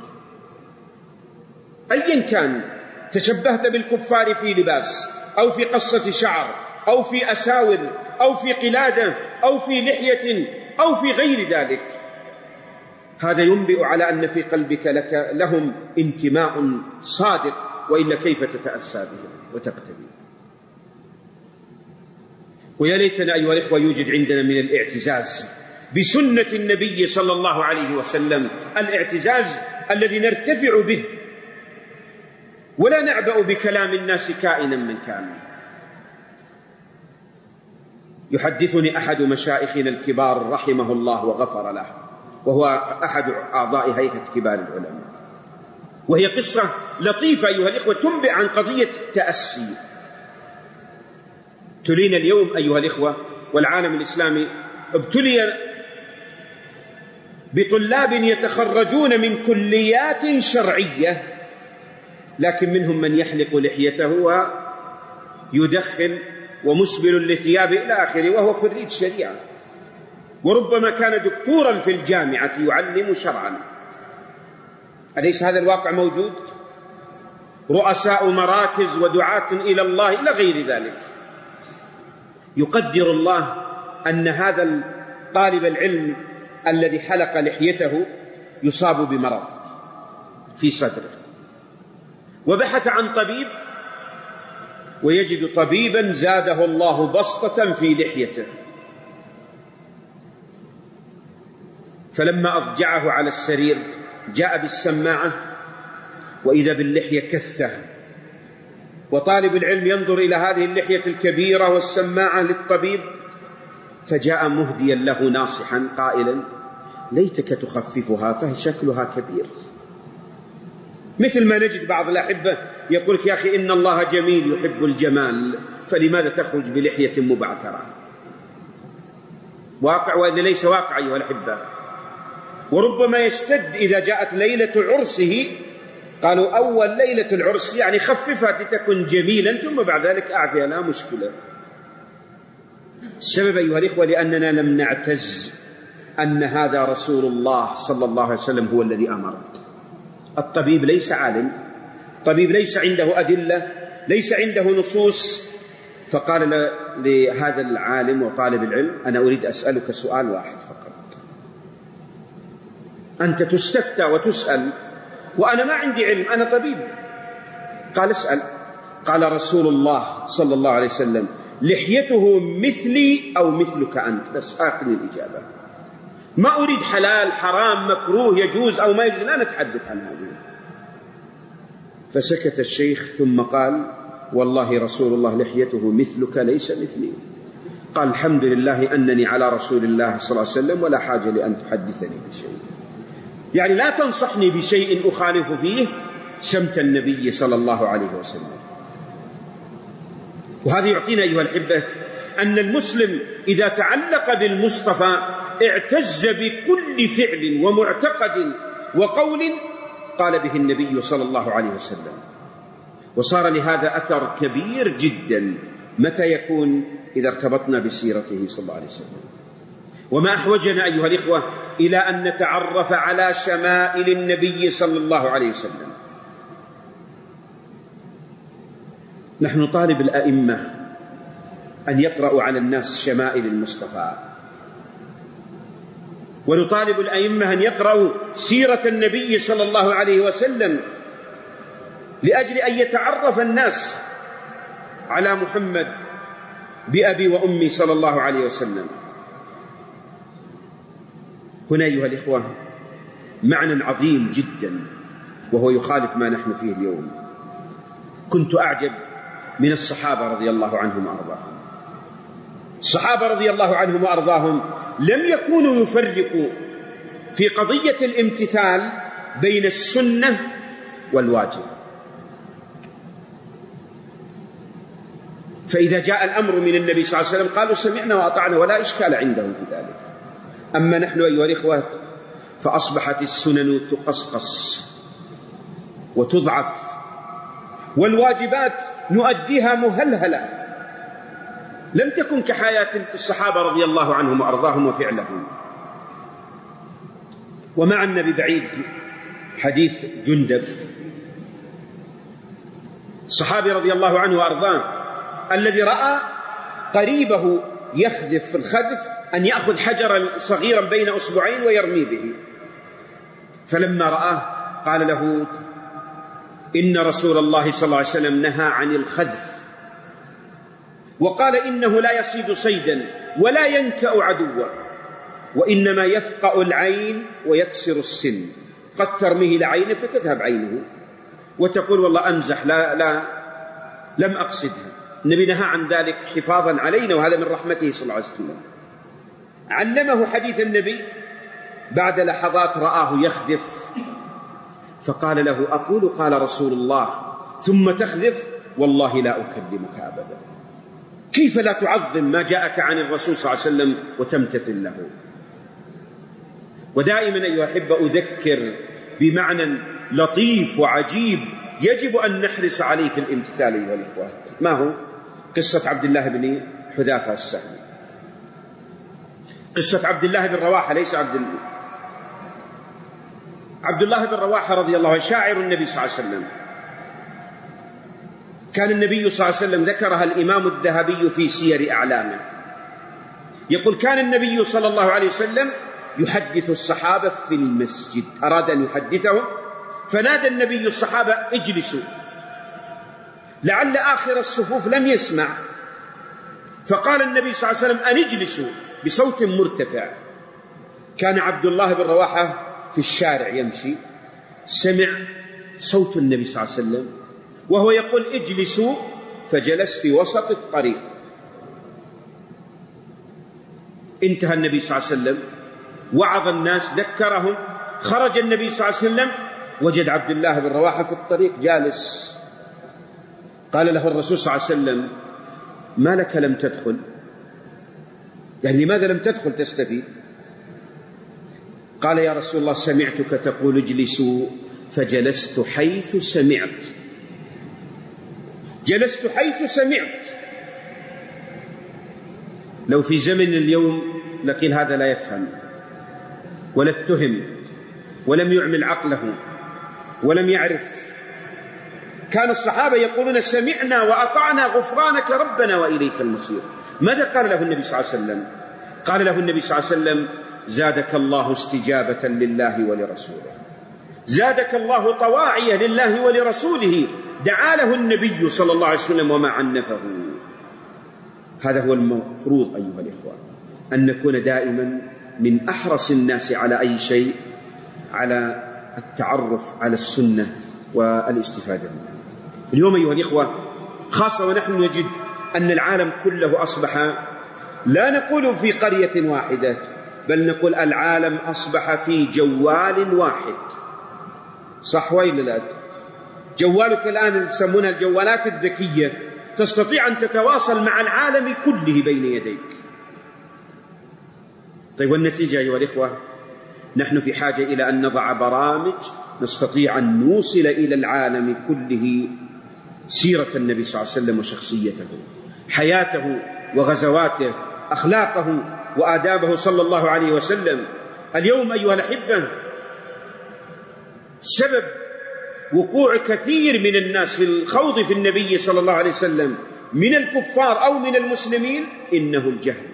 أيا كان تشبهت بالكفار في لباس أو في قصة شعر أو في أساور أو في قلادة أو في لحية أو في غير ذلك، هذا ينبئ على أن في قلبك لهم انتماء صادق، وإلا كيف تتأسى بهم وتقتدي؟ ويا ليتنا أيها الإخوة يوجد عندنا من الاعتزاز بسنة النبي صلى الله عليه وسلم، الاعتزاز الذي نرتفع به ولا نعبأ بكلام الناس كائنا من كان. يحدثني أحد مشايخنا الكبار رحمه الله وغفر له، وهو أحد أعضاء هيئة كبار العلماء، وهي قصة لطيفة أيها الإخوة تنبئ عن قضية التأسي. ابتلينا اليوم أيها الإخوة والعالم الإسلامي ابتلي بطلاب يتخرجون من كليات شرعية، لكن منهم من يحلق لحيته ويدخن ومسبل لثيابه إلى آخره وهو خريج شريعة، وربما كان دكتورا في الجامعة يعلم شرعا. أليس هذا الواقع موجود؟ رؤساء مراكز ودعاة إلى الله إلى غير ذلك. يقدر الله أن هذا طالب العلم الذي حلق لحيته يصاب بمرض في صدره، وبحث عن طبيب ويجد طبيبا زاده الله بسطة في لحيته، فلما أضجعه على السرير جاء بالسماعة وإذا باللحية كثة، وطالب العلم ينظر إلى هذه اللحية الكبيرة والسماعة للطبيب، فجاء مهديا له ناصحا قائلا ليتك تخففها فشكلها كبير. مثل ما نجد بعض الأحبة يقول يا أخي إن الله جميل يحب الجمال، فلماذا تخرج بلحية مبعثرة؟ واقع وإلا ليس واقع أيها الأحبة؟ وربما يشتد إذا جاءت ليلة عرسه، قالوا أول ليلة العرس يعني خففها لتكن جميلا ثم بعد ذلك أعفيها، لا مشكلة. السبب أيها الإخوة لأننا لم نعتز أن هذا رسول الله صلى الله عليه وسلم هو الذي أمر. الطبيب ليس عالم، الطبيب ليس عنده أدلة، ليس عنده نصوص، فقال لهذا العالم وطالب العلم أنا أريد أسألك سؤال واحد فقط، أنت تستفتى وتسأل وأنا ما عندي علم، أنا طبيب. قال اسأل. قال رسول الله صلى الله عليه وسلم لحيته مثلي أو مثلك أنت، بس آخذني الإجابة، ما أريد حلال حرام مكروه يجوز أو ما يجوز، لا نتحدث عن هذه. فسكت الشيخ ثم قال والله رسول الله لحيته مثلك ليس مثلي. قال الحمد لله أنني على رسول الله صلى الله عليه وسلم ولا حاجة لأن تحدثني بشيء، يعني لا تنصحني بشيء أخالف فيه سمت النبي صلى الله عليه وسلم. وهذا يعطينا أيها الأحبة أن المسلم إذا تعلق بالمصطفى اعتز بكل فعل ومعتقد وقول قال به النبي صلى الله عليه وسلم، وصار لهذا أثر كبير جدا. متى يكون؟ إذا ارتبطنا بسيرته صلى الله عليه وسلم. وما أحوجنا أيها الإخوة إلى أن نتعرف على شمائل النبي صلى الله عليه وسلم. نحن طالب الأئمة أن يقرأوا على الناس شمائل المصطفى، ونطالب الأئمة أن يقرأوا سيرة النبي صلى الله عليه وسلم لأجل أن يتعرف الناس على محمد بأبي وأمي صلى الله عليه وسلم. هنا أيها الإخوة معنى عظيم جدا وهو يخالف ما نحن فيه اليوم. كنت أعجب من الصحابة رضي الله عنهم وأرضاهم. الصحابة رضي الله عنهم وأرضاهم لم يكونوا يفرقوا في قضية الامتثال بين السنة والواجب، فإذا جاء الأمر من النبي صلى الله عليه وسلم قالوا سمعنا وأطعنا ولا إشكال عندهم في ذلك. أما نحن أيها الإخوة فأصبحت السنن تقصقص وتضعف، والواجبات نؤديها مهلهلة، لم تكن كحياة الصحابة رضي الله عنهم وأرضاهم وفعلهم. ومع النبي بعيد حديث جندب الصحابي رضي الله عنه وأرضاه الذي رأى قريبه يخذف في الخذف أن يأخذ حجرا صغيرا بين أصبعين ويرمي به، فلما رآه قال له إن رسول الله صلى الله عليه وسلم نهى عن الخذف، وقال إنه لا يصيد صيدا ولا ينكأ عدوا، وإنما يفقأ العين ويكسر السن، قد ترميه لعينه فتذهب عينه وتقول والله أمزح، لا لم أقصدها. النبي نهى عن ذلك حفاظا علينا، وهذا من رحمته صلى الله عليه وسلم. علمه حديث النبي بعد لحظات رآه يخذف فقال له أقول قال رسول الله ثم تخذف؟ والله لا أكلمك أبدا. كيف لا تعظم ما جاءك عن الرسول صلى الله عليه وسلم وتمتثل له؟ ودائما أيها الأحبة أذكر بمعنى لطيف وعجيب يجب أن نحرص عليه في الامتثال أيها الإخوة. ما هو؟ قصة عبد الله بن حذافة السهمي. قصة عبد الله بن رواحة، ليس عبد الله بن رواحة رضي الله عنه شاعر النبي صلى الله عليه وسلم. كان النبي صلى الله عليه وسلم ذكرها الإمام الذهبي في سير أعلامه، يقول كان النبي صلى الله عليه وسلم يحدث الصحابة في المسجد، أراد أن يحدثهم فنادى النبي الصحابة اجلسوا، لعل آخر الصفوف لم يسمع، فقال النبي صلى الله عليه وسلم أن اجلسوا بصوت مرتفع. كان عبد الله بن رواحة في الشارع يمشي، سمع صوت النبي صلى الله عليه وسلم وهو يقول اجلسوا، فجلس في وسط الطريق. انتهى النبي صلى الله عليه وسلم، وعظ الناس، ذكرهم، خرج النبي صلى الله عليه وسلم وجد عبد الله بن رواحة في الطريق جالس. قال له الرسول صلى الله عليه وسلم ما لك لم تدخل؟ يعني لماذا لم تدخل تستفيد؟ قال يا رسول الله سمعتك تقول اجلسوا فجلست حيث سمعت، جلست حيث سمعت. لو في زمن اليوم لقيل هذا لا يفهم ولا اتهم ولم يعمل عقله ولم يعرف. كان الصحابة يقولون سمعنا وأطعنا غفرانك ربنا وإليك المصير. ماذا قال له النبي صلى الله عليه وسلم؟ قال له النبي صلى الله عليه وسلم زادك الله استجابة لله ولرسوله، زادك الله طواعية لله ولرسوله. دعا له النبي صلى الله عليه وسلم وما عنفه. هذا هو المفروض أيها الإخوة، أن نكون دائما من أحرص الناس على أي شيء على التعرف على السنة والاستفادة منها. اليوم أيها الإخوة خاصة ونحن نجد أن العالم كله أصبح، لا نقول في قرية واحدة، بل نقول العالم أصبح في جوال واحد. صح وإلا لا؟ جوالك الآن يسمونها الجوالات الذكية، تستطيع أن تتواصل مع العالم كله بين يديك. طيب والنتيجة أيها الإخوة نحن في حاجة إلى أن نضع برامج نستطيع أن نوصل إلى العالم كله سيرة النبي صلى الله عليه وسلم وشخصيته، حياته وغزواته، أخلاقه وآدابه صلى الله عليه وسلم. اليوم أيها الأحبة سبب وقوع كثير من الناس في الخوض في النبي صلى الله عليه وسلم من الكفار أو من المسلمين إنه الجهل.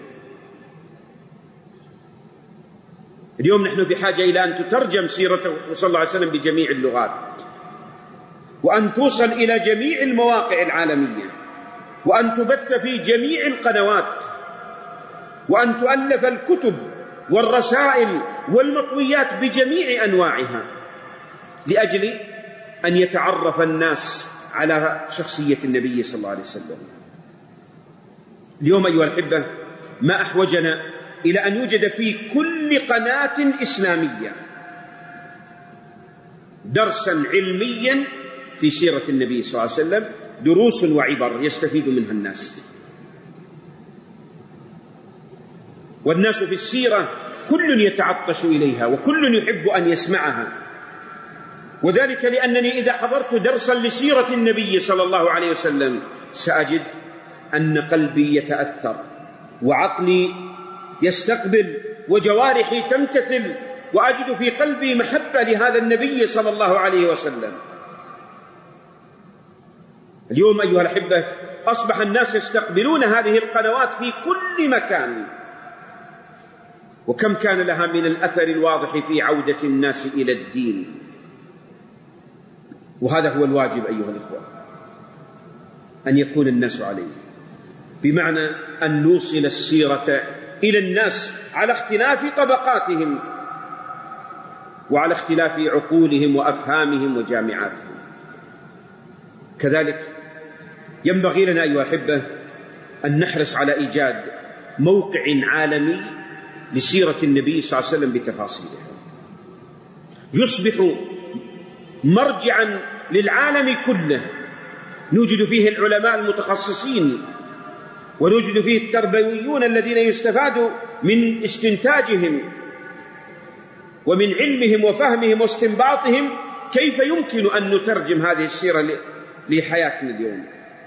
اليوم نحن في حاجة إلى أن تترجم سيرته صلى الله عليه وسلم بجميع اللغات، وأن توصل إلى جميع المواقع العالمية، وأن تبث في جميع القنوات، وأن تؤلف الكتب والرسائل والمطويات بجميع أنواعها لأجل أن يتعرف الناس على شخصية النبي صلى الله عليه وسلم. اليوم أيها الأحبة ما أحوجنا إلى أن يوجد في كل قناة إسلامية درسا علميا في سيرة النبي صلى الله عليه وسلم، دروس وعبر يستفيد منها الناس. والناس في السيرة كل يتعطش إليها وكل يحب أن يسمعها، وذلك لأنني إذا حضرت درسا لسيرة النبي صلى الله عليه وسلم سأجد أن قلبي يتأثر وعقلي يستقبل وجوارحي تمتثل، وأجد في قلبي محبة لهذا النبي صلى الله عليه وسلم. اليوم أيها الأحبة أصبح الناس يستقبلون هذه القنوات في كل مكان، وكم كان لها من الأثر الواضح في عودة الناس إلى الدين. وهذا هو الواجب أيها الإخوة أن يكون الناس عليه، بمعنى أن نوصل السيرة إلى الناس على اختلاف طبقاتهم وعلى اختلاف عقولهم وأفهامهم وجامعاتهم. كذلك ينبغي لنا أيها الأحبة أن نحرص على إيجاد موقع عالمي لسيرة النبي صلى الله عليه وسلم بتفاصيلها، يصبح مرجعا للعالم كله، نوجد فيه العلماء المتخصصين، ونوجد فيه التربويون الذين يستفاد من استنتاجهم ومن علمهم وفهمهم واستنباطهم كيف يمكن أن نترجم هذه السيرة لحياتنا اليوم.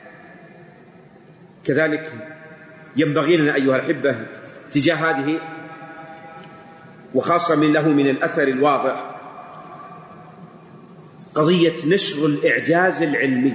كذلك ينبغي لنا أيها الأحبة تجاه هذه، وخاصة من له من الأثر الواضح، قضية نشر الإعجاز العلمي.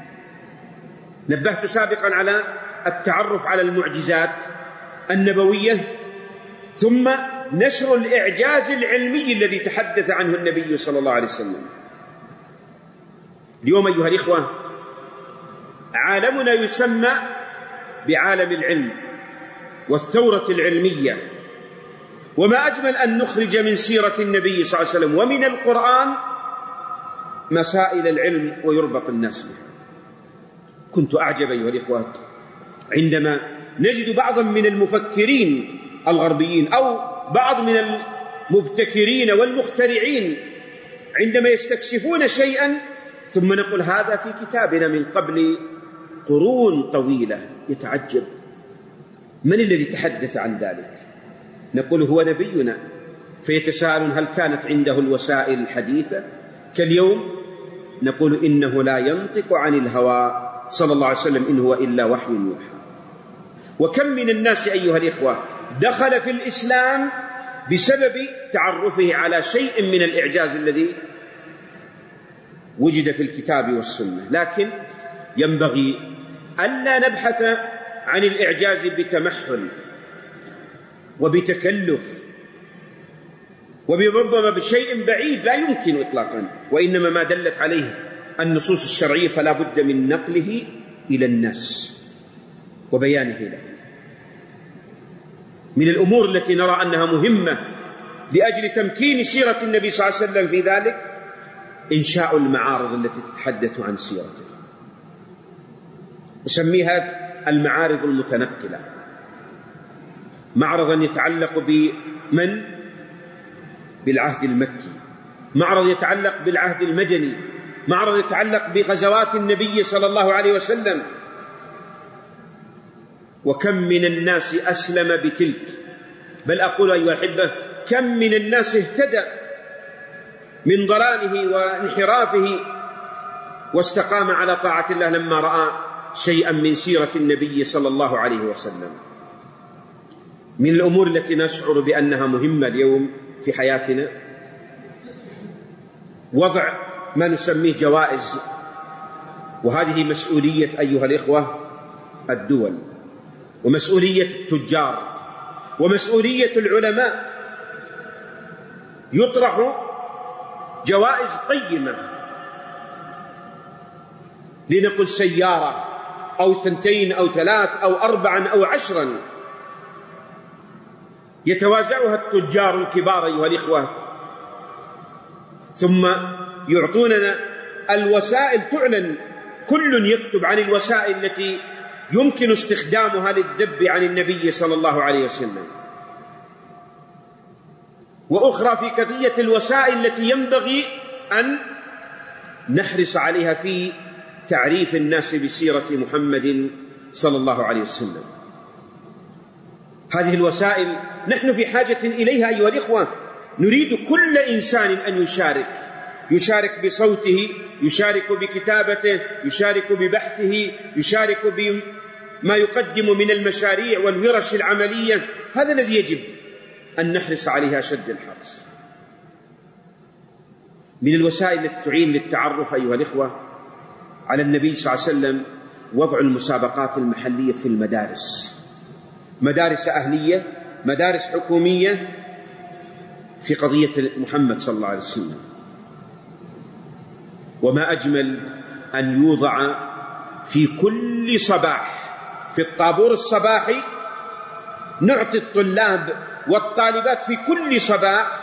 نبهت سابقا على التعرف على المعجزات النبوية، ثم نشر الإعجاز العلمي الذي تحدث عنه النبي صلى الله عليه وسلم. اليوم أيها الإخوة عالمنا يسمى بعالم العلم والثورة العلمية، وما أجمل أن نخرج من سيرة النبي صلى الله عليه وسلم ومن القرآن مسائل العلم ويربط الناس بها. كنت أعجب أيها الإخوة عندما نجد بعضا من المفكرين الغربيين أو بعض من المبتكرين والمخترعين عندما يستكشفون شيئا ثم نقول هذا في كتابنا من قبل قرون طويلة، يتعجب من الذي تحدث عن ذلك؟ نقول هو نبينا، فيتساءلون هل كانت عنده الوسائل الحديثة كاليوم؟ نقول إنه لا ينطق عن الهوى صلى الله عليه وسلم، إن هو إلا وحي يوحى. وكم من الناس أيها الإخوة دخل في الإسلام بسبب تعرفه على شيء من الإعجاز الذي وجد في الكتاب والسنة. لكن ينبغي ألا نبحث عن الإعجاز بتمحل وبتكلف وبربما بشيء بعيد لا يمكن إطلاقا، وإنما ما دلت عليه النصوص الشرعية فلا بد من نقله إلى الناس وبيانه له. من الأمور التي نرى أنها مهمة لأجل تمكين سيرة النبي صلى الله عليه وسلم في ذلك إنشاء المعارض التي تتحدث عن سيرته، نسميها المعارض المتنقلة. معرضا يتعلق بمن؟ بالعهد المكي، معرض يتعلق بالعهد المدني، معرض يتعلق بغزوات النبي صلى الله عليه وسلم. وكم من الناس أسلم بتلك، بل أقول أيها الأحبة كم من الناس اهتدى من ضلاله وانحرافه واستقام على طاعة الله لما رأى شيئا من سيرة النبي صلى الله عليه وسلم. من الأمور التي نشعر بأنها مهمة اليوم في حياتنا وضع ما نسميه جوائز، وهذه مسؤولية أيها الإخوة الدول، ومسؤولية التجار، ومسؤولية العلماء. يطرح جوائز قيمة، لنقل سيارة أو 2 أو 3 أو 4 أو 10، يتوازعها التجار الكبار أيها الإخوة، ثم يعطوننا الوسائل تعلن، كل يكتب عن الوسائل التي يمكن استخدامها للذب عن النبي صلى الله عليه وسلم، وأخرى في قضية الوسائل التي ينبغي أن نحرص عليها في تعريف الناس بسيرة محمد صلى الله عليه وسلم. هذه الوسائل نحن في حاجة إليها أيها الإخوة. نريد كل إنسان أن يشارك بصوته، يشارك بكتابته، يشارك ببحثه، يشارك بما يقدم من المشاريع والورش العملية. هذا الذي يجب أن نحرص عليها أشد الحرص. من الوسائل التي تعين للتعرف أيها الإخوة على النبي صلى الله عليه وسلم وضع المسابقات المحلية في المدارس، مدارس أهلية، مدارس حكومية، في قضية محمد صلى الله عليه وسلم. وما أجمل أن يوضع في كل صباح في الطابور الصباحي، نعطي الطلاب والطالبات في كل صباح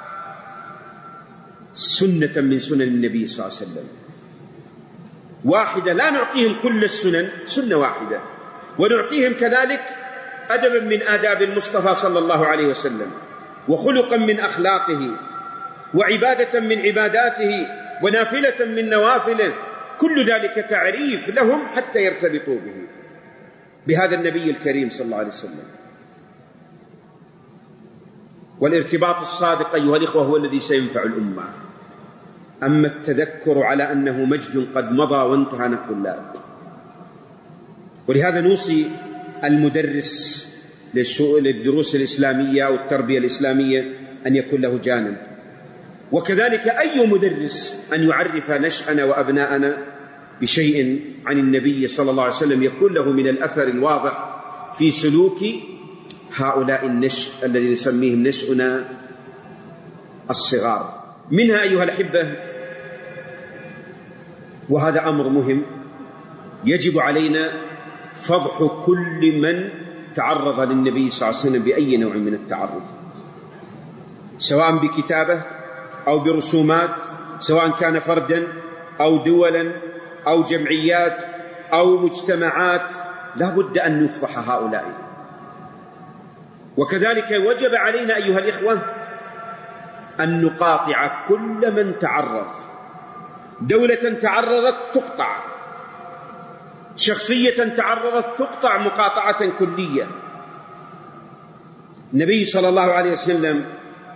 سنة من سنن النبي صلى الله عليه وسلم، واحدة، لا نعطيهم كل السنن، سنة واحدة، ونعطيهم كذلك أدبا من آداب المصطفى صلى الله عليه وسلم، وخلقا من أخلاقه، وعبادة من عباداته، ونافلة من نوافله، كل ذلك تعريف لهم حتى يرتبطوا بهذا النبي الكريم صلى الله عليه وسلم. والارتباط الصادق أيها الإخوة هو الذي سينفع الأمة. أما التذكر على أنه مجد قد مضى وانتهى نقول لا. ولهذا نوصي المدرس للدروس الإسلامية أو التربية الإسلامية أن يكون له جانب، وكذلك أي مدرس أن يعرف نشأنا وأبناءنا بشيء عن النبي صلى الله عليه وسلم يكون له من الأثر الواضح في سلوك هؤلاء النشء الذي نسميهم نشأنا الصغار. منها أيها الأحبة، وهذا أمر مهم، يجب علينا فضح كل من تعرض للنبي صلى الله عليه وسلم بأي نوع من التعرض، سواء بكتابة أو برسومات، سواء كان فردا أو دولا أو جمعيات أو مجتمعات، لا بد أن نفضح هؤلاء. وكذلك وجب علينا أيها الإخوة أن نقاطع كل من تعرض. دولة تعرضت تقطع، شخصية تعرضت تقطع مقاطعة كلية. النبي صلى الله عليه وسلم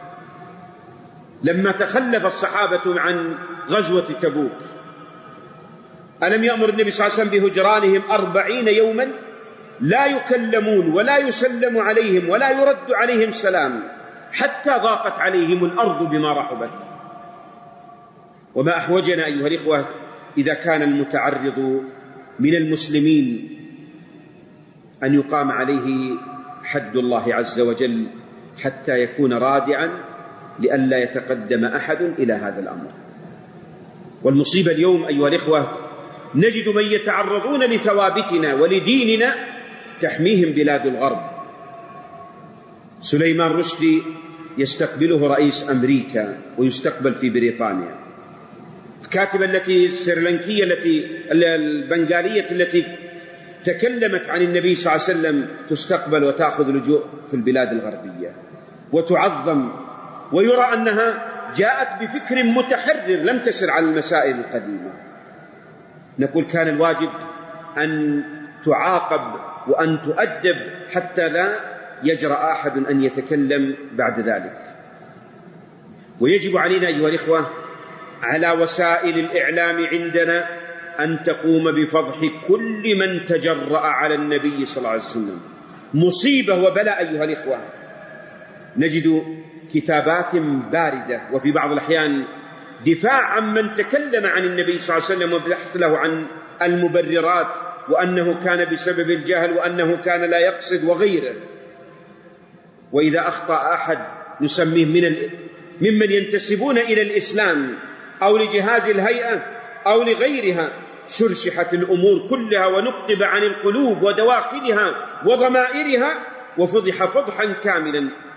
لما تخلف الصحابة عن غزوة تبوك، ألم يأمر النبي صلى الله عليه وسلم بهجرانهم 40 يوما لا يكلمون ولا يسلم عليهم ولا يرد عليهم سلام، حتى ضاقت عليهم الأرض بما رحبت. وما أحوجنا أيها الإخوة إذا كان المتعرض من المسلمين أن يقام عليه حد الله عز وجل حتى يكون رادعا لئلا يتقدم أحد إلى هذا الأمر. والمصيبة اليوم أيها الإخوة نجد من يتعرضون لثوابتنا ولديننا تحميهم بلاد الغرب. سليمان رشدي يستقبله رئيس أمريكا ويستقبل في بريطانيا. الكاتبة السريلانكية البنغالية التي تكلمت عن النبي صلى الله عليه وسلم تستقبل وتأخذ لجوء في البلاد الغربية وتعظم، ويرى أنها جاءت بفكر متحرر لم تسر على المسائل القديمة. نقول كان الواجب أن تعاقب وأن تؤدب حتى لا يجرأ أحد أن يتكلم بعد ذلك. ويجب علينا أيها الإخوة على وسائل الإعلام عندنا أن تقوم بفضح كل من تجرأ على النبي صلى الله عليه وسلم. مصيبة وبلاء أيها الإخوة، نجد كتابات باردة وفي بعض الأحيان دفاع عن من تكلم عن النبي صلى الله عليه وسلم وبحث له عن المبررات وأنه كان بسبب الجهل وأنه كان لا يقصد وغيره. وإذا أخطأ أحد نسميه ممن ينتسبون إلى الإسلام أو لجهاز الهيئة أو لغيرها، شرشحت الأمور كلها ونقب عن القلوب ودواخلها وضمائرها وفضح فضحا كاملا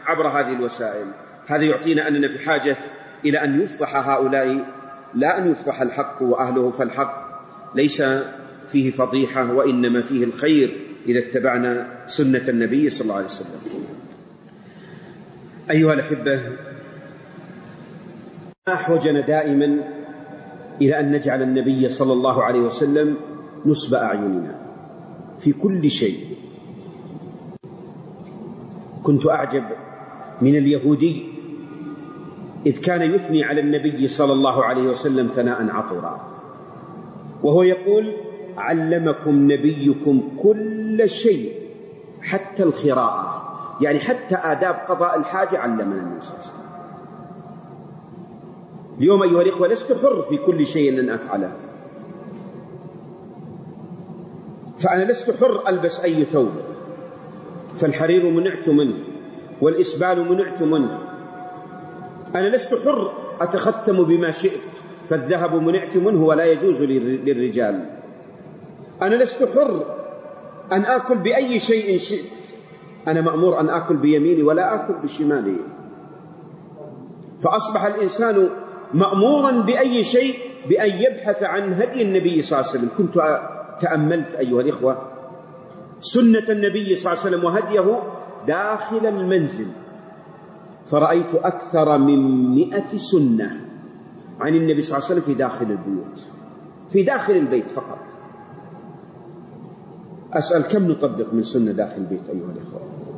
عبر هذه الوسائل. هذا يعطينا أننا في حاجة إلى أن يفضح هؤلاء، لا أن يفضح الحق وأهله، فالحق ليس فيه فضيحة وإنما فيه الخير إذا اتبعنا سنة النبي صلى الله عليه وسلم. أيها الأحبة، أحوجنا دائما إلى أن نجعل النبي صلى الله عليه وسلم نصب أعيننا في كل شيء. كنت أعجب من اليهودي إذ كان يثني على النبي صلى الله عليه وسلم ثناء عطرا، وهو يقول: علمكم نبيكم كل شيء حتى الخراءة، يعني حتى آداب قضاء الحاجة علمنا النبي صلى الله عليه وسلم. اليوم أيها الإخوة لست حر في كل شيء أن أفعله، فأنا لست حر ألبس أي ثوب، فالحرير منعت منه والإسبال منعت منه. أنا لست حر أتختم بما شئت، فالذهب منعت منه ولا يجوز للرجال. أنا لست حر أن آكل بأي شيء شئت، أنا مأمور أن آكل بيميني ولا آكل بشمالي. فأصبح الإنسان مأمورا بأي شيء بأن يبحث عن هدي النبي صلى الله عليه وسلم. كنت تأملت أيها الإخوة سنة النبي صلى الله عليه وسلم وهديه داخل المنزل، فرأيت أكثر من 100 سنة عن النبي صلى الله عليه وسلم في داخل البيوت، في داخل البيت فقط. أسأل: كم نطبق من سنة داخل البيت أيها الإخوة؟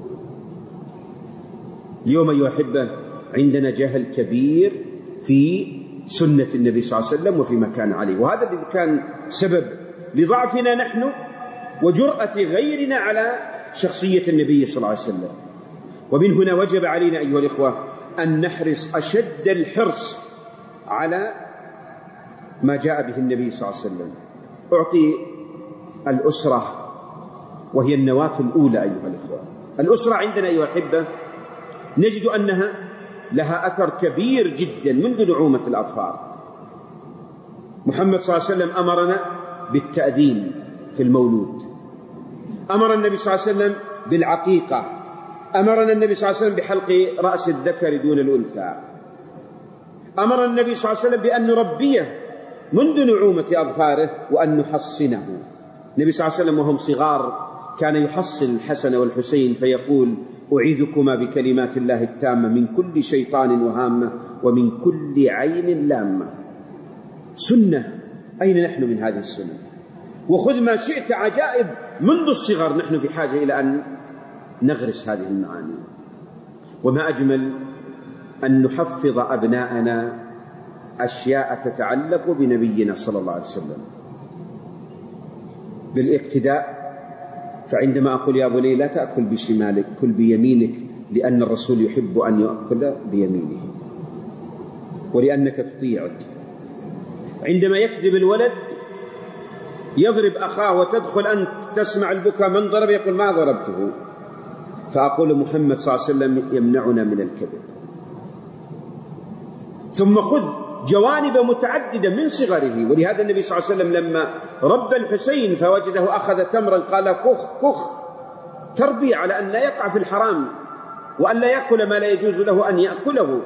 اليوم أيها الأحبة عندنا جهل كبير في سنة النبي صلى الله عليه وسلم وفيما كان عليه، وهذا الذي كان سبب لضعفنا نحن وجرأة غيرنا على شخصية النبي صلى الله عليه وسلم. ومن هنا وجب علينا أيها الإخوة أن نحرص أشد الحرص على ما جاء به النبي صلى الله عليه وسلم. أعطي الأسرة وهي النواة الأولى أيها الإخوة. الأسرة عندنا أيها الأحبة نجد أنها لها أثر كبير جدا منذ نعومة الأظفار. محمد صلى الله عليه وسلم أمرنا بالتأذين في المولود، أمر النبي صلى الله عليه وسلم بالعقيقة، أمرنا النبي صلى الله عليه وسلم بحلق رأس الذكر دون الأنثى، أمر النبي صلى الله عليه وسلم بأن نربيه منذ نعومة أظفاره وأن نحصنه. النبي صلى الله عليه وسلم وهم صغار كان يحصن الحسن والحسين فيقول: أعيذكما بكلمات الله التامة من كل شيطان وهامة ومن كل عين لامة. سنة، أين نحن من هذه السنة؟ وخذ ما شئت عجائب منذ الصغر. نحن في حاجة إلى أن نغرس هذه المعاني. وما أجمل أن نحفظ أبناءنا أشياء تتعلق بنبينا صلى الله عليه وسلم بالاقتداء. فعندما أقول يا بني لا تأكل بشمالك، كل بيمينك، لأن الرسول يحب أن يأكل بيمينه ولأنك تطيعه. عندما يكذب الولد يضرب أخاه وتدخل أنت تسمع البكاء، من ضرب؟ يقول ما ضربته. فأقول محمد صلى الله عليه وسلم يمنعنا من الكذب. ثم خذ جوانب متعددة من صغره. ولهذا النبي صلى الله عليه وسلم لما ربى الحسين فوجده أخذ تمرا قال: كخ كخ، تربية على أن لا يقع في الحرام وأن لا يأكل ما لا يجوز له أن يأكله.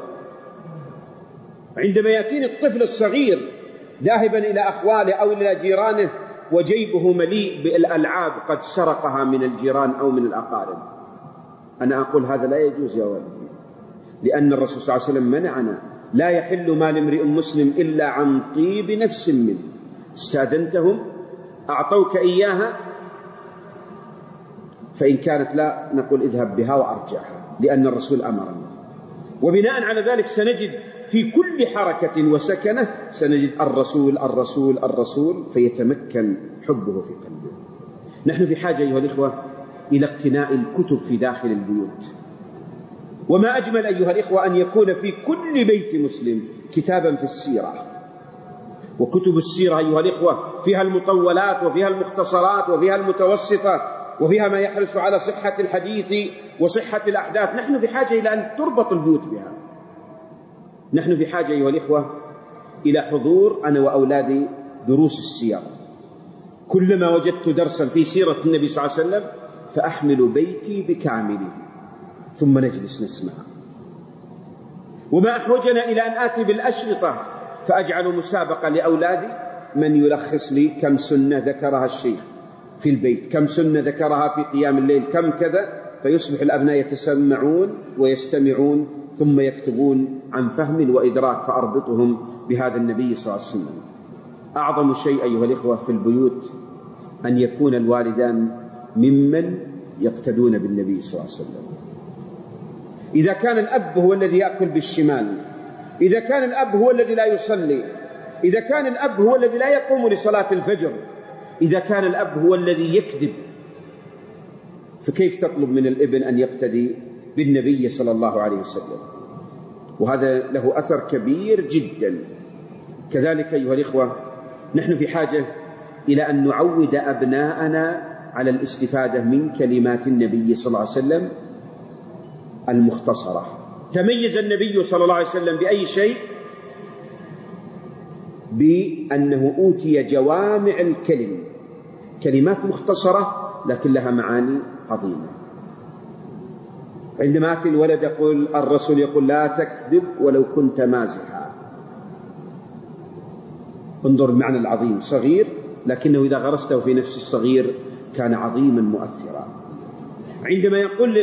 عندما يأتيني الطفل الصغير ذاهبا إلى أخواله أو إلى جيرانه وجيبه مليء بالألعاب قد سرقها من الجيران أو من الأقارب، أنا أقول هذا لا يجوز يا ولدي، لأن الرسول صلى الله عليه وسلم منعنا: لا يحل مال امرئ مسلم إلا عن طيب نفس منه. استأذنتهم أعطوك إياها، فإن كانت لا نقول اذهب بها وأرجعها، لأن الرسول أمرنا. وبناء على ذلك سنجد في كل حركة وسكنة سنجد الرسول الرسول الرسول، فيتمكن حبه في قلبه. نحن في حاجة أيها الإخوة إلى اقتناء الكتب في داخل البيوت. وما أجمل أيها الإخوة أن يكون في كل بيت مسلم كتابا في السيرة. وكتب السيرة أيها الإخوة فيها المطولات وفيها المختصرات وفيها المتوسطة وفيها ما يحرص على صحة الحديث وصحة الأحداث. نحن في حاجة إلى أن تربط البيوت بها. نحن في حاجة أيها الإخوة إلى حضور أنا وأولادي دروس السير. كلما وجدت درسا في سيرة النبي صلى الله عليه وسلم فأحمل بيتي بكامله، ثم نجلس نسمع. وما أحوجنا إلى أن آتي بالأشرطة فأجعل مسابقة لأولادي، من يلخص لي كم سنة ذكرها الشيخ في البيت، كم سنة ذكرها في قيام الليل، كم كذا، فيصبح الأبناء يتسمعون ويستمعون ثم يكتبون عن فهم وإدراك، فأربطهم بهذا النبي صلى الله عليه وسلم. أعظم شيء أيها الإخوة في البيوت أن يكون الوالدان ممن يقتدون بالنبي صلى الله عليه وسلم. إذا كان الأب هو الذي يأكل بالشمال، إذا كان الأب هو الذي لا يصلي، إذا كان الأب هو الذي لا يقوم لصلاة الفجر، إذا كان الأب هو الذي يكذب، فكيف تطلب من الابن أن يقتدي بالنبي صلى الله عليه وسلم؟ وهذا له أثر كبير جدا. كذلك أيها الإخوة نحن في حاجة إلى أن نعود أبناءنا على الاستفادة من كلمات النبي صلى الله عليه وسلم المختصرة. تميز النبي صلى الله عليه وسلم بأي شيء؟ بأنه أوتي جوامع الكلم، كلمات مختصرة لكن لها معاني عظيمة. عندما أتي الولد يقول الرسول يقول لا تكذب ولو كنت مازحا، انظر المعنى العظيم، صغير لكنه إذا غرسته في نفس الصغير كان عظيما مؤثرا. عندما يقول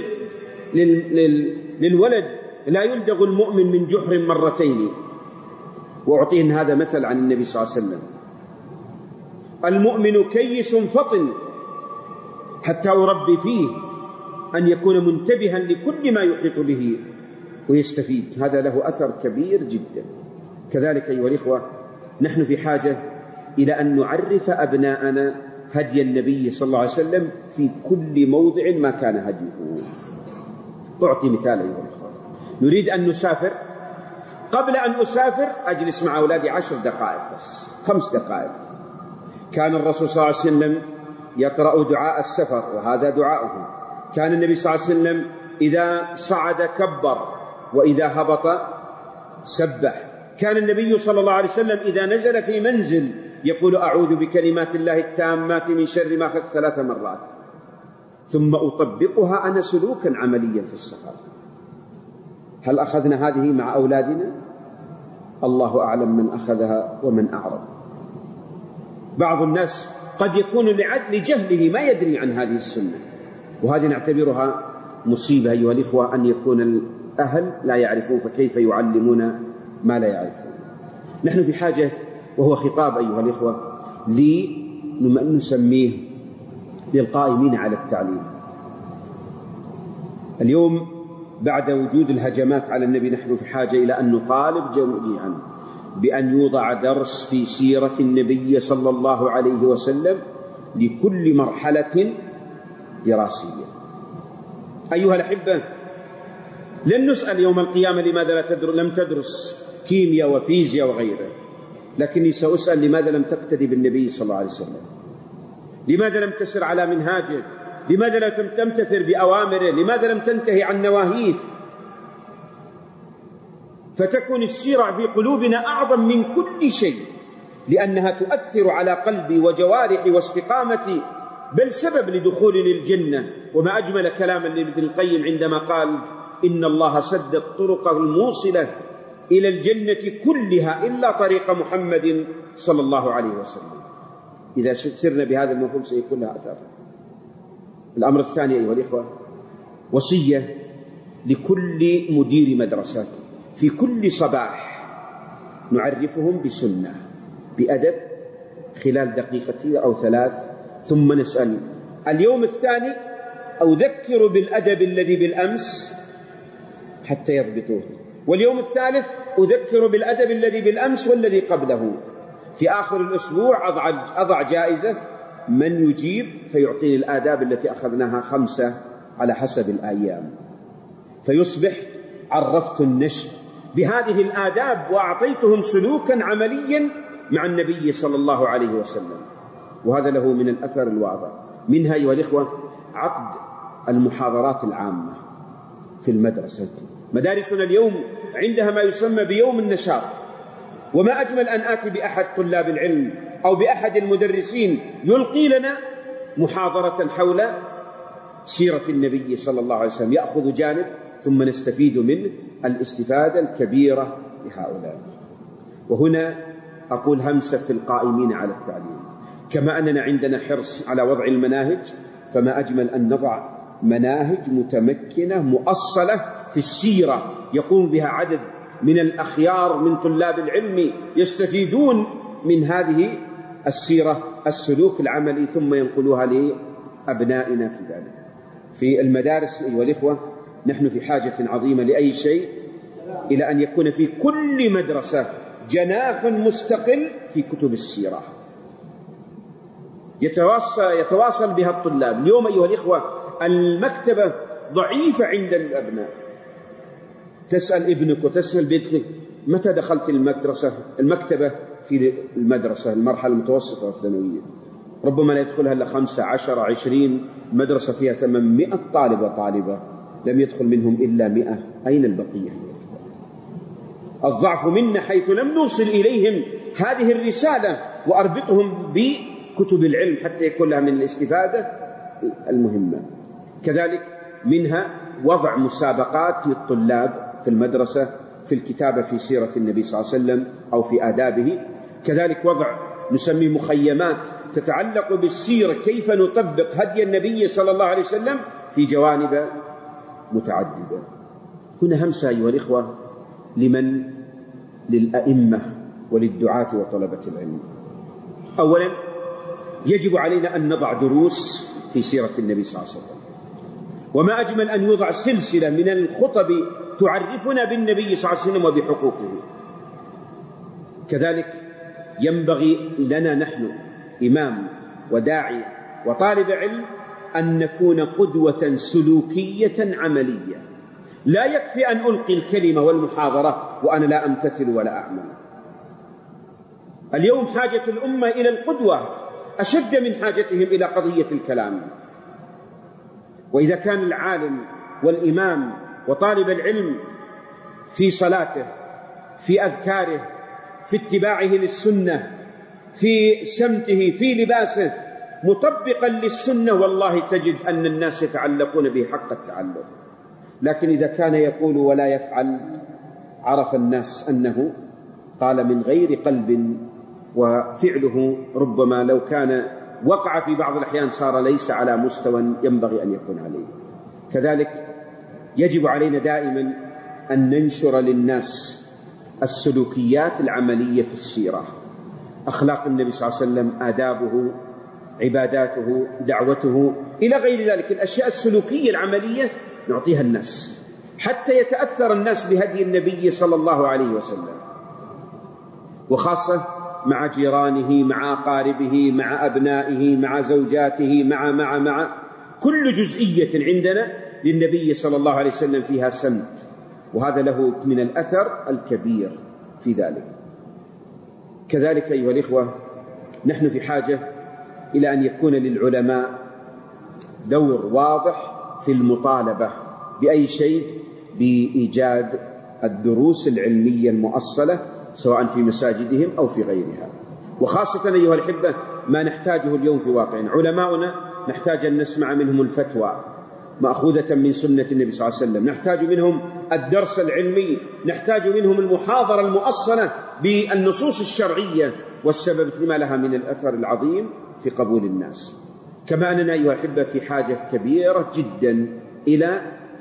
للولد لا يلدغ المؤمن من جحر مرتين، وأعطيه هذا مثل عن النبي صلى الله عليه وسلم، المؤمن كيس فطن حتى أربي فيه أن يكون منتبها لكل ما يحيط به ويستفيد. هذا له أثر كبير جدا. كذلك أيها الإخوة نحن في حاجة إلى أن نعرف أبناءنا هدي النبي صلى الله عليه وسلم في كل موضع ما كان هديه. أعطي مثال أيها الإخوة، نريد أن نسافر، قبل أن أسافر أجلس مع أولادي 10 دقائق بس، 5 دقائق. كان الرسول صلى الله عليه وسلم يقرأ دعاء السفر وهذا دعاؤه. كان النبي صلى الله عليه وسلم إذا صعد كبر وإذا هبط سبح. كان النبي صلى الله عليه وسلم إذا نزل في منزل يقول أعوذ بكلمات الله التامات من شر ما خلق 3 مرات، ثم أطبقها أنا سلوكا عمليا في السفر. هل أخذنا هذه مع أولادنا؟ الله أعلم من أخذها ومن أعرض. بعض الناس قد يكون لجهله ما يدري عن هذه السنة، وهذه نعتبرها مصيبة أيها الإخوة، أن يكون الأهل لا يعرفون، فكيف يعلمون ما لا يعرفون؟ نحن في حاجة، وهو خطاب أيها الإخوة لمن نسميه للقائمين على التعليم. اليوم بعد وجود الهجمات على النبي نحن في حاجة إلى أن نطالب جميعا بأن يوضع درس في سيرة النبي صلى الله عليه وسلم لكل مرحلة دراسية. أيها الأحبة، لن نسأل يوم القيامة لماذا لم تدرس كيمياء وفيزياء وغيره، لكني سأسأل لماذا لم تقتدي بالنبي صلى الله عليه وسلم؟ لماذا لم تسر على منهاجه؟ لماذا لم تمتثل بأوامره؟ لماذا لم تنتهي عن نواهيه؟ فتكون السيرة في قلوبنا أعظم من كل شيء، لأنها تؤثر على قلبي وجوارحي واستقامتي، بل سبب لدخول للجنة. وما أجمل كلاما لابن القيم عندما قال إن الله سد الطرق الموصلة إلى الجنة كلها إلا طريق محمد صلى الله عليه وسلم. إذا سرنا بهذا المفهوم سيكون لها أثر. الأمر الثاني أيها الإخوة، وصية لكل مدير مدرسة في كل صباح نعرفهم بسنة بأدب خلال 2 دقيقة أو 3، ثم نسأل. اليوم الثاني أذكر بالأدب الذي بالأمس حتى يضبطوه، واليوم الثالث أذكر بالأدب الذي بالأمس والذي قبله. في آخر الأسبوع أضع جائزة، من يجيب فيعطيني الآداب التي أخذناها 5 على حسب الأيام، فيصبح عرفت النشء بهذه الآداب وأعطيتهم سلوكا عمليا مع النبي صلى الله عليه وسلم. وهذا له من الأثر الواضح. منها أيها الإخوة عقد المحاضرات العامة في المدرسة. مدارسنا اليوم عندها ما يسمى بيوم النشاط، وما أجمل أن آتي بأحد طلاب العلم أو بأحد المدرسين يلقي لنا محاضرة حول سيرة النبي صلى الله عليه وسلم، يأخذ جانب ثم نستفيد منه الاستفادة الكبيرة لهؤلاء. وهنا أقول همسة في القائمين على التعليم، كما أننا عندنا حرص على وضع المناهج، فما أجمل أن نضع مناهج متمكنة مؤصلة في السيرة يقوم بها عدد من الأخيار من طلاب العلم يستفيدون من هذه السيرة السلوك العملي ثم ينقلوها لأبنائنا في ذلك. في المدارس أيها الإخوة نحن في حاجة عظيمة لأي شيء إلى أن يكون في كل مدرسة جناح مستقل في كتب السيرة يتواصل بها الطلاب. اليوم أيها الإخوة المكتبة ضعيفة عند الأبناء، تسأل ابنك وتسأل بنتك متى دخلت المكتبة في المدرسة المرحلة المتوسطة والثانوية، ربما لا يدخلها إلا 5 10 20 مدرسة فيها 800 طالبة لم يدخل منهم إلا 100. أين البقية؟ الضعف منا حيث لم نوصل إليهم هذه الرسالة وأربطهم بكتب العلم حتى يكون لها من الاستفادة المهمة. كذلك منها وضع مسابقات للطلاب في المدرسة في الكتابة في سيرة النبي صلى الله عليه وسلم أو في آدابه. كذلك وضع نسميه مخيمات تتعلق بالسيرة، كيف نطبق هدي النبي صلى الله عليه وسلم في جوانب متعددة. هنا همسة أيها الإخوة للأئمة وللدعاة وطلبة العلم. أولا يجب علينا أن نضع دروس في سيرة النبي صلى الله عليه وسلم، وما أجمل أن يوضع سلسلة من الخطب تعرفنا بالنبي صلى الله عليه وسلم وبحقوقه. كذلك ينبغي لنا نحن إمام وداعي وطالب علم أن نكون قدوة سلوكية عملية. لا يكفي أن ألقي الكلمة والمحاضرة وأنا لا أمتثل ولا أعمل. اليوم حاجة الأمة إلى القدوة أشد من حاجتهم إلى قضية الكلام. وإذا كان العالم والإمام وطالب العلم في صلاته، في أذكاره، في اتباعه للسنة، في سمته، في لباسه مطبقا للسنة، والله تجد أن الناس يتعلقون به حق التعلق. لكن إذا كان يقول ولا يفعل عرف الناس أنه قال من غير قلب، وفعله ربما لو كان وقع في بعض الأحيان صار ليس على مستوى ينبغي أن يكون عليه. كذلك يجب علينا دائما أن ننشر للناس السلوكيات العملية في السيرة، أخلاق النبي صلى الله عليه وسلم، آدابه، عباداته، دعوته، إلى غير ذلك الأشياء السلوكية العملية نعطيها الناس حتى يتأثر الناس بهدي النبي صلى الله عليه وسلم، وخاصة مع جيرانه، مع أقاربه، مع أبنائه، مع زوجاته، مع كل جزئية عندنا للنبي صلى الله عليه وسلم فيها سمت، وهذا له من الأثر الكبير في ذلك. كذلك أيها الإخوة نحن في حاجة إلى أن يكون للعلماء دور واضح في المطالبة بأي شيء بإيجاد الدروس العلمية المؤصلة سواء في مساجدهم أو في غيرها. وخاصة أيها الأحبة ما نحتاجه اليوم في واقعنا، علماؤنا نحتاج أن نسمع منهم الفتوى مأخوذة من سنة النبي صلى الله عليه وسلم، نحتاج منهم الدرس العلمي، نحتاج منهم المحاضرة المؤصلة بالنصوص الشرعية، والسبب لما لها من الأثر العظيم في قبول الناس. كما أننا أيها الأحبة في حاجة كبيرة جدا إلى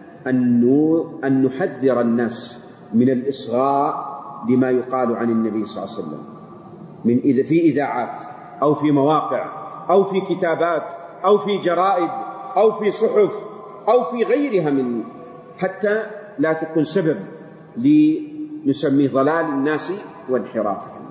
أن نحذر الناس من الإصغاء لما يقال عن النبي صلى الله عليه وسلم في إذاعات أو في مواقع أو في كتابات أو في جرائد أو في صحف أو في غيرها من، حتى لا تكون سبب لنسميه ضلال الناس وانحرافهم.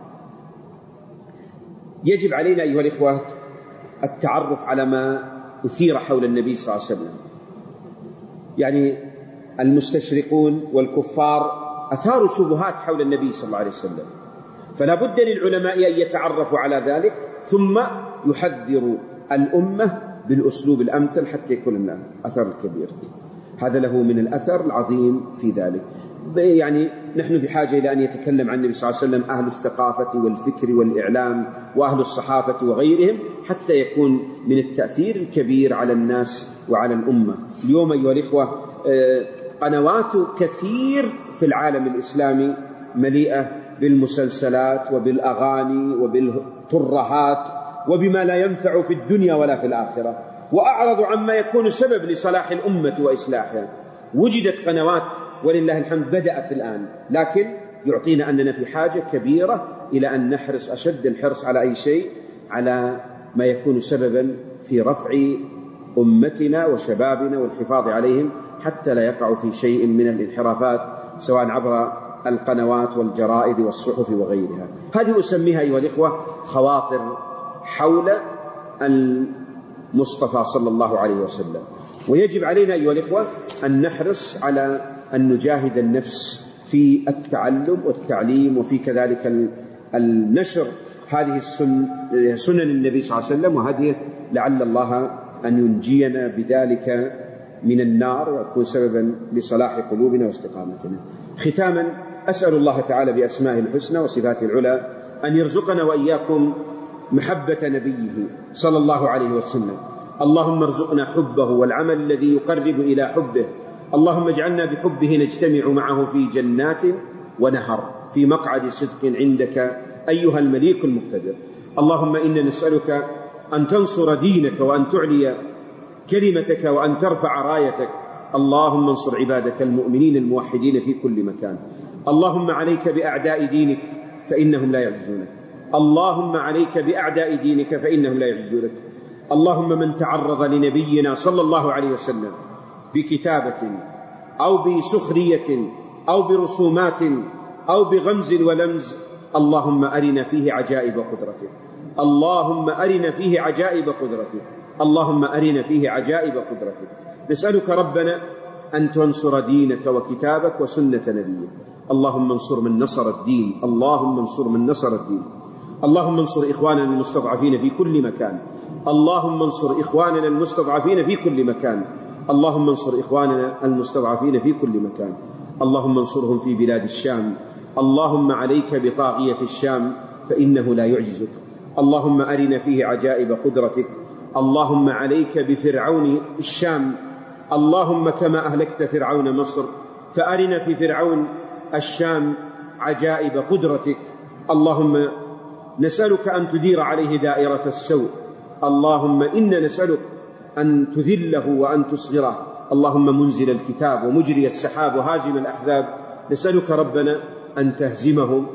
يجب علينا أيها الإخوة التعرف على ما أثير حول النبي صلى الله عليه وسلم. يعني المستشرقون والكفار أثاروا شبهات حول النبي صلى الله عليه وسلم، فلا بد للعلماء أن يتعرفوا على ذلك ثم يحذروا الأمة بالأسلوب الأمثل حتى يكون لنا أثر كبير. هذا له من الأثر العظيم في ذلك. يعني نحن بحاجة إلى أن يتكلم عن النبي صلى الله عليه وسلم أهل الثقافة والفكر والإعلام وأهل الصحافة وغيرهم، حتى يكون من التأثير الكبير على الناس وعلى الأمة. اليوم أيها الإخوة قنوات كثير في العالم الإسلامي مليئة بالمسلسلات وبالأغاني وبالترهات وبما لا ينفع في الدنيا ولا في الآخرة، وأعرض عما يكون سبب لصلاح الأمة وإصلاحها. وجدت قنوات ولله الحمد بدأت الآن، لكن يعطينا أننا في حاجة كبيرة إلى أن نحرص أشد الحرص على أي شيء، على ما يكون سببا في رفع أمتنا وشبابنا والحفاظ عليهم، حتى لا يقعوا في شيء من الانحرافات سواء عبر القنوات والجرائد والصحف وغيرها. هذه أسميها أيها الإخوة خواطر حول المصطفى صلى الله عليه وسلم. ويجب علينا أيها الإخوة أن نحرص على أن نجاهد النفس في التعلم والتعليم، وفي كذلك النشر هذه سنن النبي صلى الله عليه وسلم وهديه، لعل الله أن ينجينا بذلك من النار ويكون سببا لصلاح قلوبنا واستقامتنا. ختاما أسأل الله تعالى بأسمائه الحسنى وصفاته العلى أن يرزقنا وإياكم محبة نبيه صلى الله عليه وسلم. اللهم ارزقنا حبه والعمل الذي يقرب إلى حبه. اللهم اجعلنا بحبه نجتمع معه في جنات ونهر في مقعد صدق عندك أيها المليك المقتدر. اللهم إنا نسألك أن تنصر دينك وأن تعلي كلمتك وأن ترفع رايتك. اللهم انصر عبادك المؤمنين الموحدين في كل مكان. اللهم عليك بأعداء دينك فإنهم لا يعجزونك. اللهم عليك بأعداء دينك فإنهم لا يعجزونك. اللهم من تعرض لنبينا صلى الله عليه وسلم بكتابة أو بسخرية أو برسومات أو بغمز ولمز، اللهم أرنا فيه عجائب قدرتك. اللهم أرنا فيه عجائب قدرتك. اللهم أرنا فيه عجائب قدرتك. نسألك ربنا أن تنصر دينك وكتابك وسنة نبيك. اللهم انصر من نصر الدين. اللهم انصر من نصر الدين. اللهم انصر إخواننا المستضعفين في كل مكان. اللهم انصر إخواننا المستضعفين في كل مكان. اللهم انصر إخواننا المستضعفين في كل مكان. اللهم انصرهم في بلاد الشام. اللهم عليك بطاغية الشام فإنه لا يعجزك. اللهم أرنا فيه عجائب قدرتك. اللهم عليك بفرعون الشام. اللهم كما أهلكت فرعون مصر فأرنا في فرعون الشام عجائب قدرتك. اللهم نسألك أن تدير عليه دائرة السوء. اللهم إنا نسألك أن تذله وأن تصغره. اللهم منزل الكتاب ومجري السحاب وهازم الأحزاب، نسألك ربنا أن تهزمهم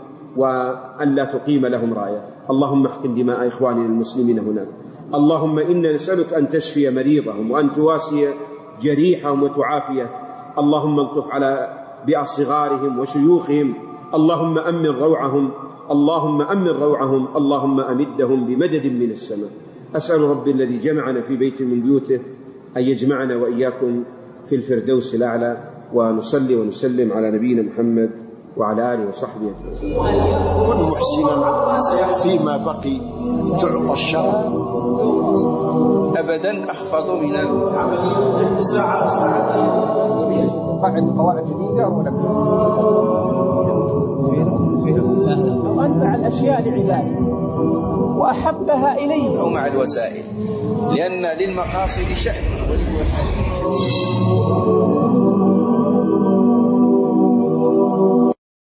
وأن لا تقيم لهم راية. اللهم احقن دماء إخواننا المسلمين هناك. اللهم إنا نسألك أن تشفي مريضهم وأن تواسي جريحهم وتعافيه. اللهم الطف على بأصغارهم وشيوخهم. اللهم أمن روعهم. اللهم أمن روعهم. اللهم أمدهم بمدد من السماء. أسأل ربي الذي جمعنا في بيت من بيوته أن يجمعنا وإياكم في الفردوس الأعلى. ونصلي ونسلم على نبينا محمد وعلى آله وصحبه أجمعين. كن محسنا فيما بقي تعطى الشر أبدا أخفض من العمل. ساعة قواعد جديدة وأنفع الأشياء لعباده وأحبها إليه أو مع الوسائل، لأن للمقاصد شأن وللوسائل شأن.